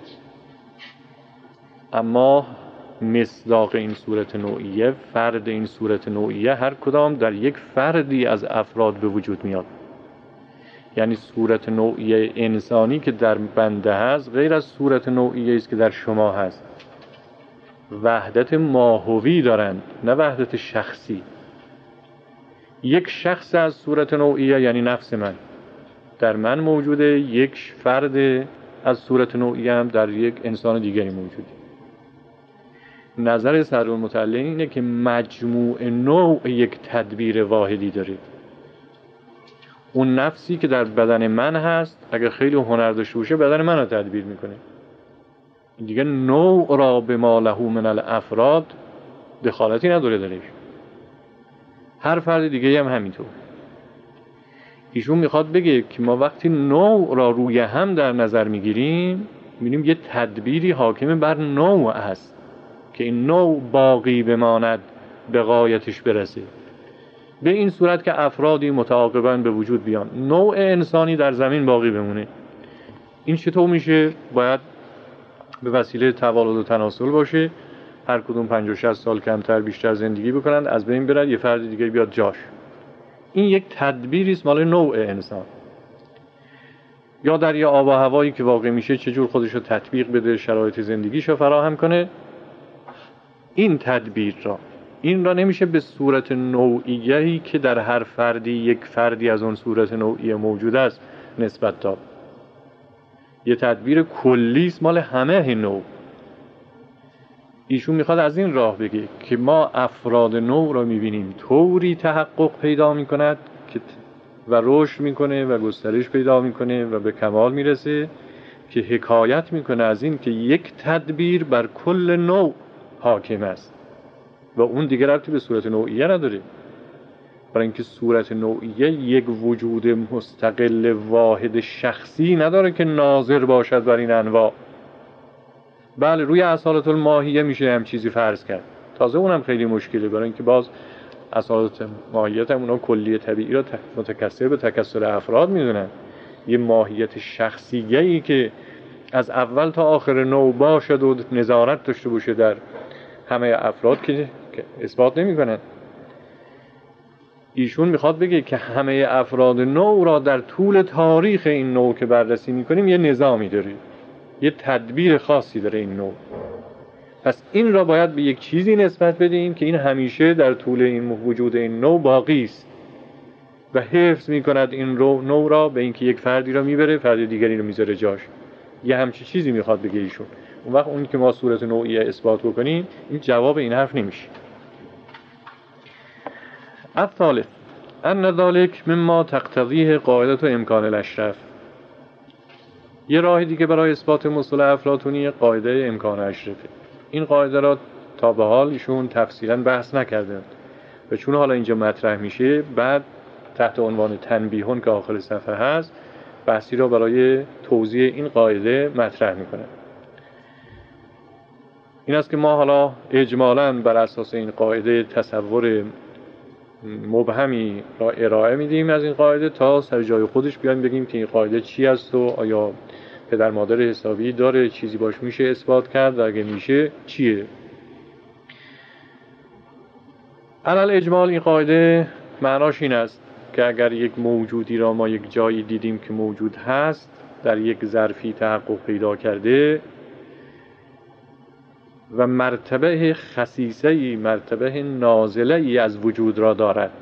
اما مصداق این صورت نوعیه، فرد این صورت نوعیه هر کدام در یک فردی از افراد به وجود میاد. یعنی صورت نوعیه انسانی که در بنده هست غیر از صورت نوعیه است که در شما هست. وحدت ماهوی دارند، نه وحدت شخصی. یک شخص از صورت نوعیه یعنی نفس من در من موجوده، یک فرد از صورت نوعیه هم در یک انسان دیگری موجوده. نظر صدرالمتعلم اینه که مجموع نوع یک تدبیر واحدی داره. اون نفسی که در بدن من هست اگر خیلی هنر داشته باشه بدن من رو تدبیر میکنه. دیگه نوع را به ما له من الافراد دخالتی نداره درش. هر فرد دیگه هم همینطور. ایشون میخواد بگه که ما وقتی نوع را روی هم در نظر میگیریم میبینیم یه تدبیری حاکم بر نوع هست که این نوع باقی بماند به غایتش برسه، به این صورت که افرادی متعاقباً به وجود بیان، نوع انسانی در زمین باقی بمونه. این چطور میشه؟ باید به وسیله توالد و تناسل باشه، هر کدوم 50-60 سال کمتر بیشتر زندگی بکنن، از بین برن، یه فرد دیگه بیاد جاش. این یک تدبیری است مال نوع انسان. یا در یه آب و هوایی که واقع میشه چجور خودش رو تطبیق بده، شرایط زندگیش رو فراهم کنه. این تدبیر را، این را نمیشه به صورت نوعیه‌ای که در هر فردی یک فردی از اون صورت نوعیه موجود است نسبت داد. یه تدبیر کلی است مال همه نوع. ایشون میخواد از این راه بگه که ما افراد نوع را میبینیم طوری تحقق پیدا میکند که و رشد میکنه و گسترش پیدا میکنه و به کمال میرسه که حکایت میکنه از این که یک تدبیر بر کل نوع حاکم است و اون دیگه ربطی به صورت نوعیه نداره. برای اینکه صورت نوعیه یک وجود مستقل واحد شخصی نداره که ناظر باشد بر این انواع. بله روی اصالت الماهیه میشه هم چیزی فرض کرد، تازه اونم خیلی مشکله، برای اینکه باز اصالت ماهیت هم اونا کلیه طبیعی را متکثر به تکثر افراد میدونن. یه ماهیت شخصیه‌ای که از اول تا آخر نوع باشد و نظارت داشته باشه در همه افراد که اثبات نمی‌کنن. ایشون میخواد بگه که همه افراد نوع را در طول تاریخ این نوع که بررسی میکنیم یه نظامی داره، یه تدبیر خاصی داره این نوع. پس این را باید به یک چیزی نسبت بدیم که این همیشه در طول این وجود این نوع باقی است و حفظ میکند این نوع را، به اینکه یک فردی را میبره فرد دیگری را میذاره جاش. یه همچین چیزی میخواد بگه ایشون. اون وقت اون که ما صورت نوعیه اثبات بکنیم این جواب این حرف نمیشه. الثالث ان ذلك مما تقتضیه قاعده امکان الاشرف. یه راه دیگه برای اثبات مصطلح افلاطونی قاعده امکان اشرفه. این قاعده را تا به حال ایشون تفصیلا بحث نکرده و چون حالا اینجا مطرح میشه بعد تحت عنوان تنبیهون که آخر صفحه هست بحثی را برای توضیح این قاعده مطرح میکنه. این است که ما حالا اجمالاً بر اساس این قاعده تصور مبهمی را ارائه میدیم از این قاعده تا سر جای خودش بیایم بگیم که این قاعده چی است و آیا پدر مادر حسابی داره، چیزی باش میشه اثبات کرد و اگه میشه چیه. علل اجمال این قاعده معناش این است که اگر یک موجودی را ما یک جایی دیدیم که موجود هست، در یک ظرفی تحقق پیدا کرده و مرتبه خصیصه‌ای، مرتبه نازله‌ای از وجود را دارد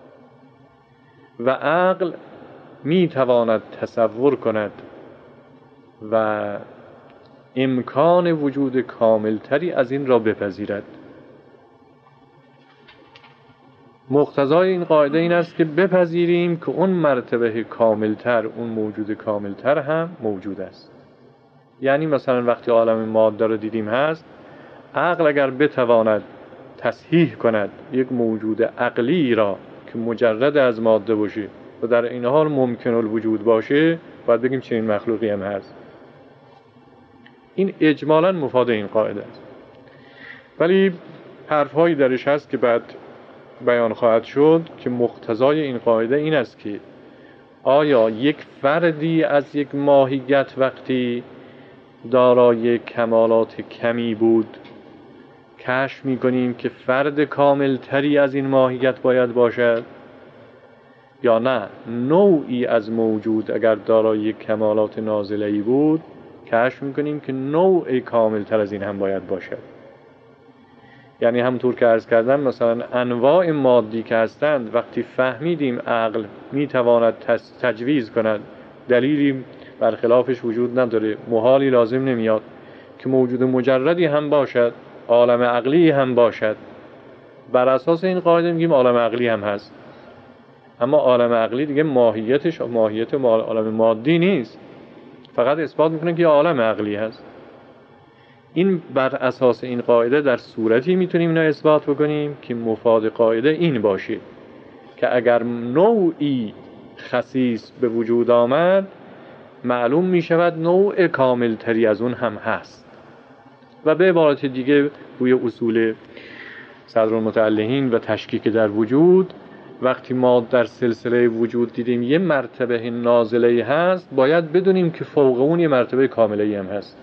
و عقل میتواند تصور کند و امکان وجود کاملتری از این را بپذیرد. مقتضای این قاعده این است که بپذیریم که اون مرتبه کاملتر، اون موجود کاملتر هم موجود است. یعنی مثلا وقتی عالم ماده رو دیدیم هست، عقل اگر بتواند تصحیح کند یک موجود عقلی را که مجرد از ماده باشه و در این حال ممکن الوجود باشه، باید بگیم چنین مخلوقی هم هست. این اجمالاً مفاد این قاعده است. ولی حرفهایی درش هست که بعد بیان خواهد شد که مقتضای این قاعده این است که آیا یک فردی از یک ماهیت وقتی دارای کمالات کمی بود کشف می‌کنیم که فرد کاملتری از این ماهیت باید باشد، یا نه نوعی از موجود اگر دارای کمالات نازله‌ای بود کشف می‌کنیم که نوع کاملتر از این هم باید باشد. یعنی همونطور که عرض کردم مثلا انواع مادی که هستند وقتی فهمیدیم عقل میتواند تجویز کند، دلیلی برخلافش وجود نداره، محالی لازم نمیاد که موجود مجردی هم باشد عالم عقلی هم باشد. بر اساس این قاعده میگیم عالم عقلی هم هست. اما عالم عقلی دیگه ماهیتش ماهیت عالم مادی نیست، فقط اثبات میکنه که عالم عقلی هست. این بر اساس این قاعده در صورتی میتونیم اینو اثبات بکنیم که مفاد قاعده این باشه که اگر نوعی خصیص به وجود آمد، معلوم میشود نوع کامل تری از اون هم هست. و به عبارت دیگه روی اصول صدرالمتعلقین و تشکیک در وجود، وقتی ما در سلسله وجود دیدیم یه مرتبه نازله هست، باید بدونیم که فوق اون یه مرتبه کامله هم هست.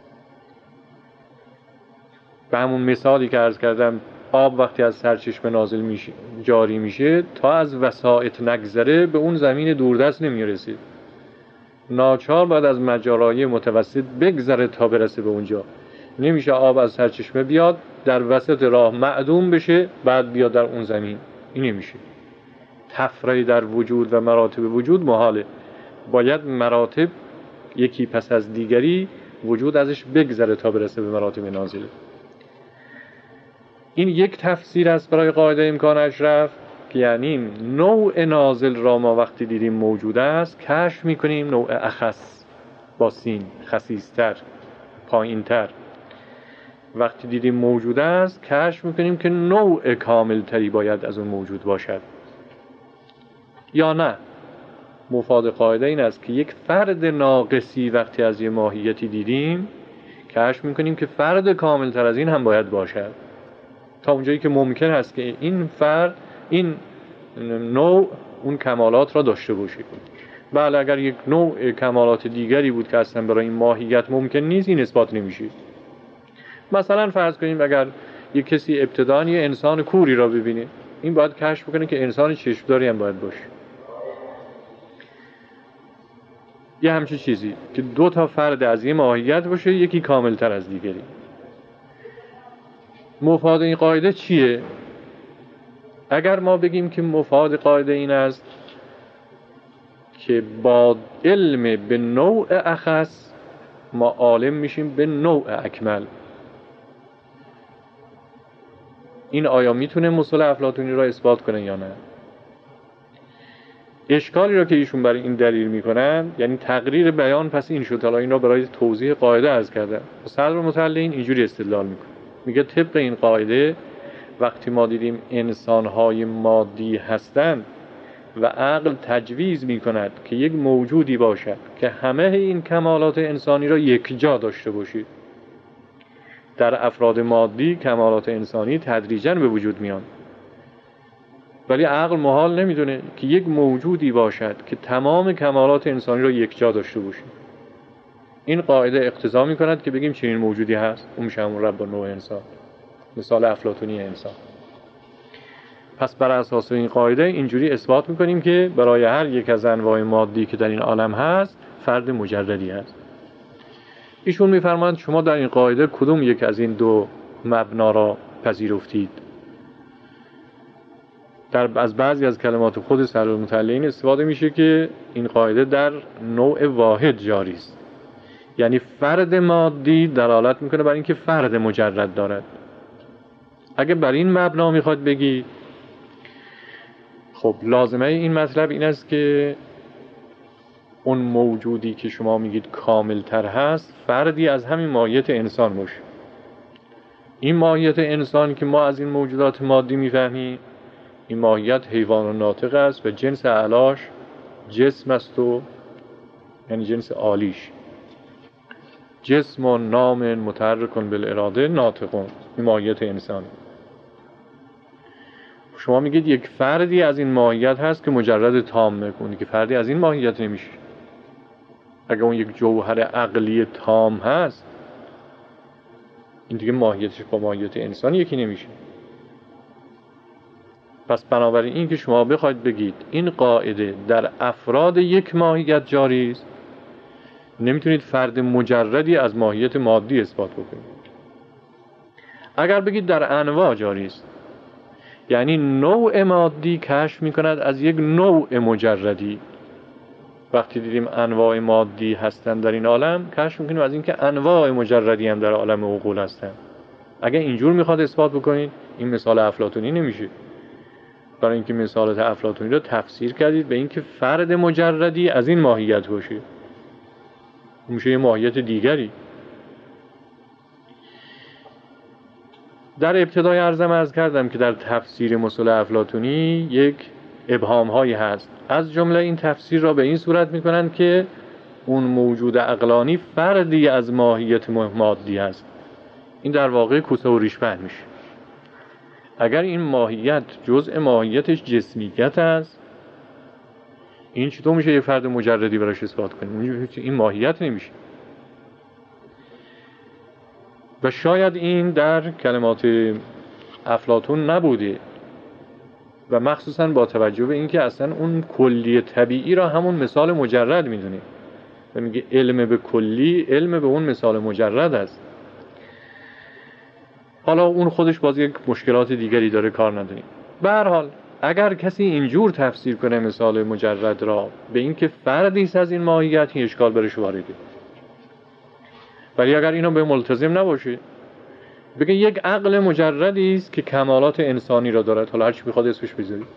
به همون مثالی که عرض کردم، آب وقتی از سرچشمه نازل میشه جاری میشه تا از وسائط نگذره به اون زمین دوردست نمیرسید، ناچار بعد از مجارای متوسط بگذره تا برسه به اونجا. نمیشه آب از سرچشمه بیاد در وسط راه معدوم بشه بعد بیاد در اون زمین، این نمیشه. تفرعی در وجود و مراتب وجود محاله، باید مراتب یکی پس از دیگری وجود ازش بگذره تا برسه به مراتب نازله. این یک تفسیر است برای قاعده امکان اشرف، که یعنی نوع نازل را ما وقتی دیدیم موجود است، کشف میکنیم نوع اخص با سین، خصیصتر، پایینتر. وقتی دیدیم موجود است، کشف میکنیم که نوع کامل تری باید از اون موجود باشد. یا نه، مفاد قاعده این است که یک فرد ناقصی وقتی از یه ماهیتی دیدیم، کشف میکنیم که فرد کامل تر از این هم باید باشد، تا اونجایی که ممکن است که این فرد، این نوع اون کمالات را داشته باشه. بله، اگر یک نوع کمالات دیگری بود که اصلا برای این ماهیت ممکن نیست، این اثبات نمیشه. مثلا فرض کنیم اگر یک کسی ابتداً یه انسان کوری را ببینه، این باید کشف کنه که انسان چشمداری هم باید باشه. یه همچین چیزی که دو تا فرد از یه ماهیت باشه، یکی کاملتر از دیگری. مفاد این قاعده چیه؟ اگر ما بگیم که مفاد قاعده این است که با علم به نوع اخص ما عالم میشیم به نوع اکمل، این آیا میتونه مصطلح افلاطونی را اثبات کنه یا نه؟ اشکالی را که ایشون برای این دلیل میکنن، یعنی تقریر بیان پس این شد. حالا این را برای توضیح قاعده عرض کردم. صدرالمتعلقین اینجوری استدلال میکنه، میگه طبق این قاعده وقتی ما دیدیم انسانهای مادی هستند و عقل تجویز میکند که یک موجودی باشد که همه این کمالات انسانی را یک جا داشته باشید، در افراد مادی کمالات انسانی تدریجاً به وجود میان، ولی عقل محال نمیدونه که یک موجودی باشد که تمام کمالات انسانی را یک جا داشته باشه. این قاعده اقتضا میکند که بگیم چنین موجودی هست، اون میشه همون رب نوع انسان، مثال افلاطونی انسان. پس بر اساس این قاعده اینجوری اثبات میکنیم که برای هر یک از انواع مادی که در این عالم هست، فرد مجردی هست. ایشون میفرمایند شما در این قاعده کدوم یک از این دو مبنا را پذیرفتید؟ از بعضی از کلمات خود صدرالمتعلقین استفاده میشه که این قاعده در نوع واحد جاری است، یعنی فرد مادی دلالت میکنه بر اینکه فرد مجرد دارد. اگه بر این مبنا میخواد بگی، خب لازمه این مطلب این است که اون موجودی که شما میگید کاملتر هست، فردی از همین ماهیت انسان باشه. این ماهیت انسان که ما از این موجودات مادی میفهمیم، این ماهیت حیوان و ناطق است و جنس اعلاش جسم است، و یعنی جنس عالیش جسم و نام متحرکن بالاراده ناطقون، این ماهیت انسان. شما میگید یک فردی از این ماهیت هست که مجرد تام کنه، که فردی از این ماهیت نمیشه. اگر اون یک جوهر عقلی تام هست، این دیگه ماهیتش با ماهیت انسان یکی نمیشه. پس بنابراین این که شما بخواید بگید این قاعده در افراد یک ماهیت جاری است، نمیتونید فرد مجردی از ماهیت مادی اثبات بکنید. اگر بگید در انواع جاری است، یعنی نوع مادی کشف میکند از یک نوع مجردی. وقتی دیدیم انواع مادی هستند در این عالم، کشف میکنیم از اینکه انواع مجردی هم در عالم عقول هستند. اگه اینجور میخواد اثبات بکنید این مثال افلاطونی نمیشه، برای اینکه مثالات افلاطونی رو تفسیر کردید به اینکه فرد مجردی از این ماهیت باشه، میشه یه ماهیت دیگری. در ابتدای عرض کردم که در تفسیر مثال افلاطونی یک ابهام هایی هست، از جمله این تفسیر را به این صورت میکنند که اون موجود عقلانی فردی از ماهیت مادی است. این در واقع کوسه و ریش پهن میشه. اگر این ماهیت جزء ماهیتش جسمیت است، این چطور میشه یه فرد مجردی براش اثبات کنیم؟ این ماهیت نمیشه. و شاید این در کلمات افلاطون نبوده و مخصوصا با توجه به اینکه اصلا اون کلی طبیعی را همون مثال مجرد میدونه و میگه علم به کلی علم به اون مثال مجرد است. حالا اون خودش باز یک مشکلات دیگری داره، کار نداریم. به هر حال اگر کسی اینجور تفسیر کنه مثال مجرد را به اینکه فردی است از این ماهیت، این اشکال برش وارده. ولی اگر اینو به ملتزم نباشه، بگه یک عقل مجردی است که کمالات انسانی را دارد، حالا هر چی بخواد اسمش بذارید،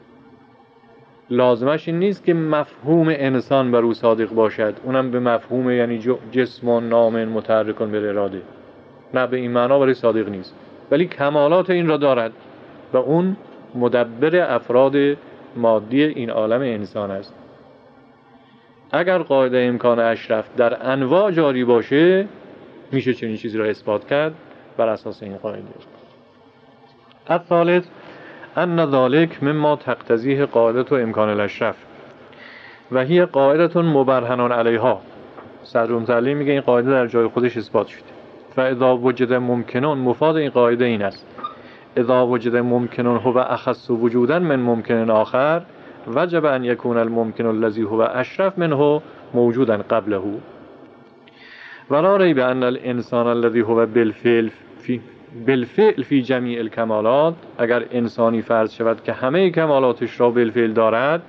لازمش این نیست که مفهوم انسان بر او صادق باشد، اونم به مفهوم یعنی جسم و نام متحرکن به اراده، نه به این معنا برای صادق نیست، ولی کمالات این را دارد و اون مدبر افراد مادی این عالم انسان است. اگر قاعده امکان اشرف در انواع جاری باشه، میشه چنین چیزی را اثبات کرد بر اساس این قاعده. الثالث ان ذلك مما تقتضیه قاعده امکان الاشرف و هی قاعده مبرهن علیها. صدر متعلی میگه این قاعده در جای خودش اثبات شده. فاذا وجد ممکنون، مفاد این قاعده این است اذا وجد ممکنون هو اخص وجودا من ممکن آخر وجب ان یکون الممکن الذی هو اشرف منه موجودا قبله ولا ریب ان الانسان الذی هو بالفعل فی جمیع الکمالات. اگر انسانی فرض شود که همه کمالاتش را بالفعل دارد،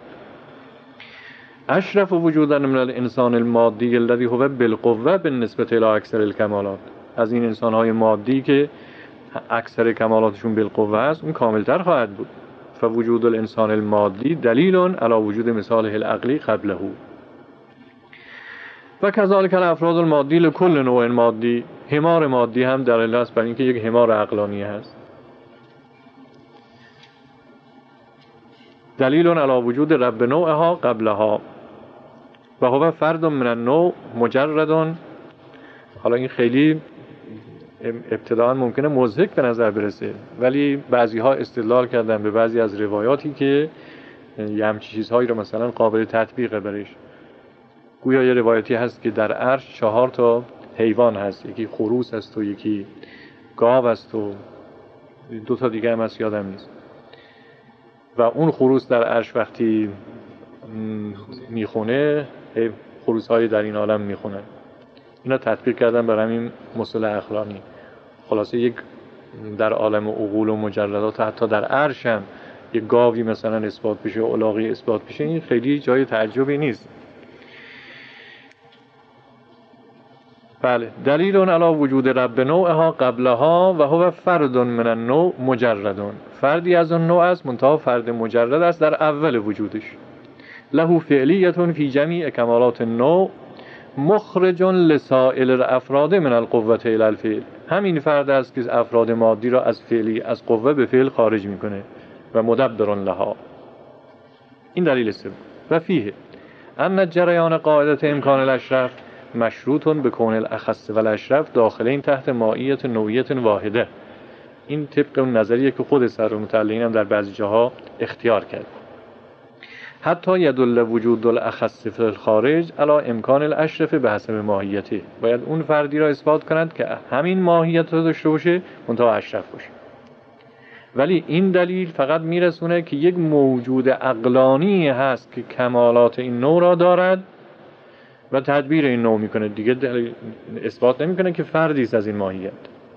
اشرف وجودا من الانسان المادی الذی هو بالقوه بالنسبه الی اکثر الکمالات. از این انسان‌های مادی که اکثر کمالاتشون بالقوه است، اون کاملتر خواهد بود. فوجود الانسان المادی دلیل علی وجود مثاله العقلی قبله و کذالک الافراد المادی لکل نوع مادی. حمار مادی هم دلیل است بر اینکه یک حمار عقلانی هست. دلیل علی وجود رب نوعها قبلها و هو فرد من النوع مجرد. حالا این خیلی ابتداء ممکنه مضحک به نظر برسه، ولی بعضی ها استدلال کردن به بعضی از روایاتی که یه همچی چیزهایی رو مثلا قابل تطبیقه برش. گویا یه روایتی هست که در عرش 4 حیوان هست، یکی خروس هست و یکی گاو هست و 2 دیگه هم هست یادم نیست. و اون خروس در عرش وقتی میخونه، خروس های در این عالم میخونن. اینا تطبیق کردن بر همین مسئله اخلاقی. خلاصه یک در عالم عقول و مجردات، حتی در عرش هم یک گاوی مثلا اثبات بشه و الاغی اثبات بشه، این خیلی جای تعجبی نیست. بله، دلیل علی وجود رب نوعها قبلها و هو فرد من النوع مجردون. فردی از اون نوع است، منتها فرد مجرد است در اول وجودش. له فعلیت فی جمیع کمالات النوع مخرج لسائر الافراد من القوة الی الفعل. همین فرد است که افراد مادی را از فعلی، از قوه به فعل خارج میکنه و مدبر لها. این دلیل سوم. و فیه ان جریان قاعده امکان الاشرف مشروط به کون الاخص و الاشرف داخلین تحت مائیت نوعیت واحده. این طبق اون نظریه که خود صدر متعلین هم در بعضی جاها اختیار کرد. حتی یدل وجود الاخص فی الخارج علی امکان الاشرف به حسب ماهیته. باید اون فردی را اثبات کنند که همین ماهیت رو داشته باشه منتها اشرف باشه. ولی این دلیل فقط میرسونه که یک موجود عقلانی هست که کمالات این نوع را دارد و تدبیر این نوع میکنه، دیگه اثبات نمیکنه که فردی است از این ماهیت.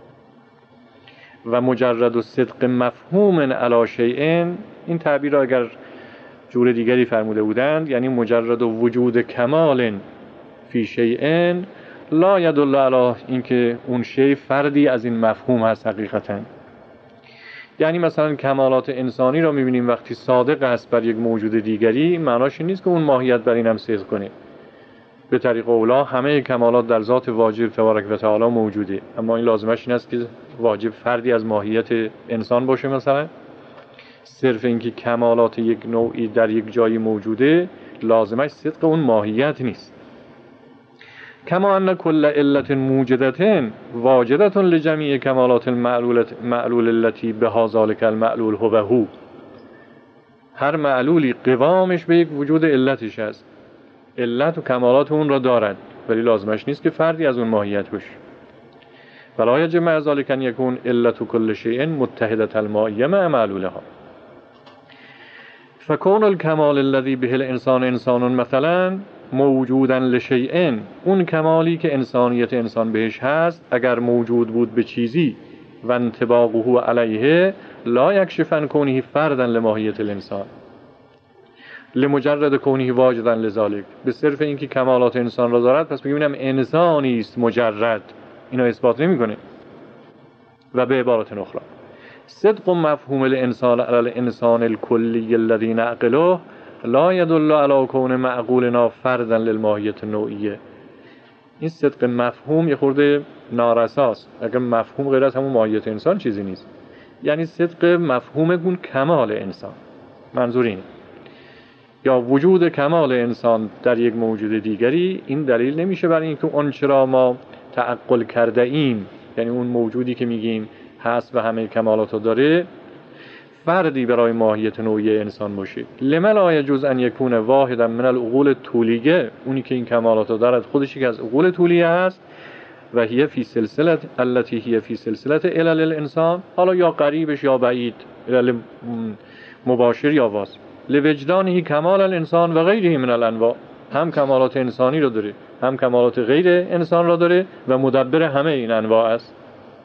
و مجرد و صدق مفهوم علی شیئن، این تعبیر را اگر جور دیگری فرموده بودند، یعنی مجرد و وجود کمال فی شیئن لا یدل علی اینکه اون شی فردی از این مفهوم هست حقیقتا. یعنی مثلا کمالات انسانی را میبینیم وقتی صادق است بر یک موجود دیگری، معناش این نیست که اون ماهیت بر این هم صدق کنه. به طریق اولا همه کمالات در ذات واجب تبارک و تعالی موجوده، اما این لازمش این است که واجب فردی از ماهیت انسان باشه. مثلا صرف اینکه کمالات یک نوعی در یک جایی موجوده لازمش صدق اون ماهیت نیست. کما ان کل علت موجدة واجدة لجمیع کمالات المعلول التي بها ذلك المعلول هو. هر معلولی قوامش به یک وجود علتش هست، علت و کمالات اون را دارد، ولی لازمش نیست که فردی از اون ماهیت باشه. ولا یجب مع ذلك ان یکون علت کل شیء متحدة الماهیه مع معلولها. فکون الکمال الذی به الانسان انسان مثلا موجودا لشیء، اون کمالی که انسانیت انسان بهش هست اگر موجود بود به چیزی و انطباقه علیه لا یکشف عن کونه فردا لماهیت الانسان لمجرد کونه واجدا لذالک. به صرف اینکه کمالات انسان را دارد پس بگیم اینم انسانی است مجرد، اینو اثبات نمیکنه. و به عبارت اخرى صدق مفهوم الانسان علی الانسان الکلی الذی نعقله لا يدل على کون معقولنا فردا للماهیت النوعیه. این صدق مفهوم یه خورده نارساست. اگر مفهوم غیر از همون ماهیت انسان چیزی نیست، یعنی صدق مفهوم گون کمال انسان، منظور اینه. یا وجود کمال انسان در یک موجود دیگری این دلیل نمیشه برای اینکه اون چرا ما تعقل کرده ایم، یعنی اون موجودی که میگیم هست و همه کمالاتو داره، فردی برای ماهیت نوعی انسان باشه. لما لا یجوز ان یکون واحدا من العقول الطولیه، اونی که این کمالاتو دارد خودش یک از عقول طولیه هست، و هی فی سلسله التي هي فی سلسله علل الانسان، حالا یا قریبش یا بعید، علل مباشر یا واس، لوجدانه کمال الانسان و غیره من الانواع، هم کمالات انسانی رو داره هم کمالات غیر انسان را داره و مدبر همه این انواع است.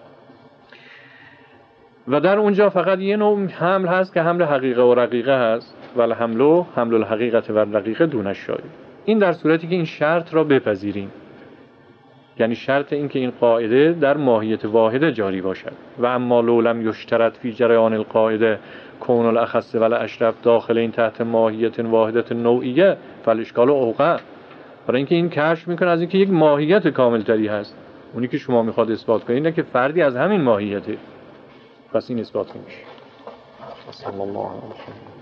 و در اونجا فقط یه نوع حمل هست که حمل حقیقه و رقیقه هست، ولی حمل الحقیقت و رقیقه دون الشایع. این در صورتی که این شرط را بپذیریم، یعنی شرط این که این قاعده در ماهیت واحده جاری باشد. و اما لو لم یشترط فی جریان القاعده کون الاخص و الاشرف داخل این تحت ماهیت واحدت نوعیه فالاشکال اوقع. برای اینکه این کشف میکنه از اینکه یک ماهیت کامل تری هست، اونی که شما میخواد اثبات کنید اینه که فردی از همین ماهیته، پس این اثبات نمیشه. صلی الله علیه و سلم.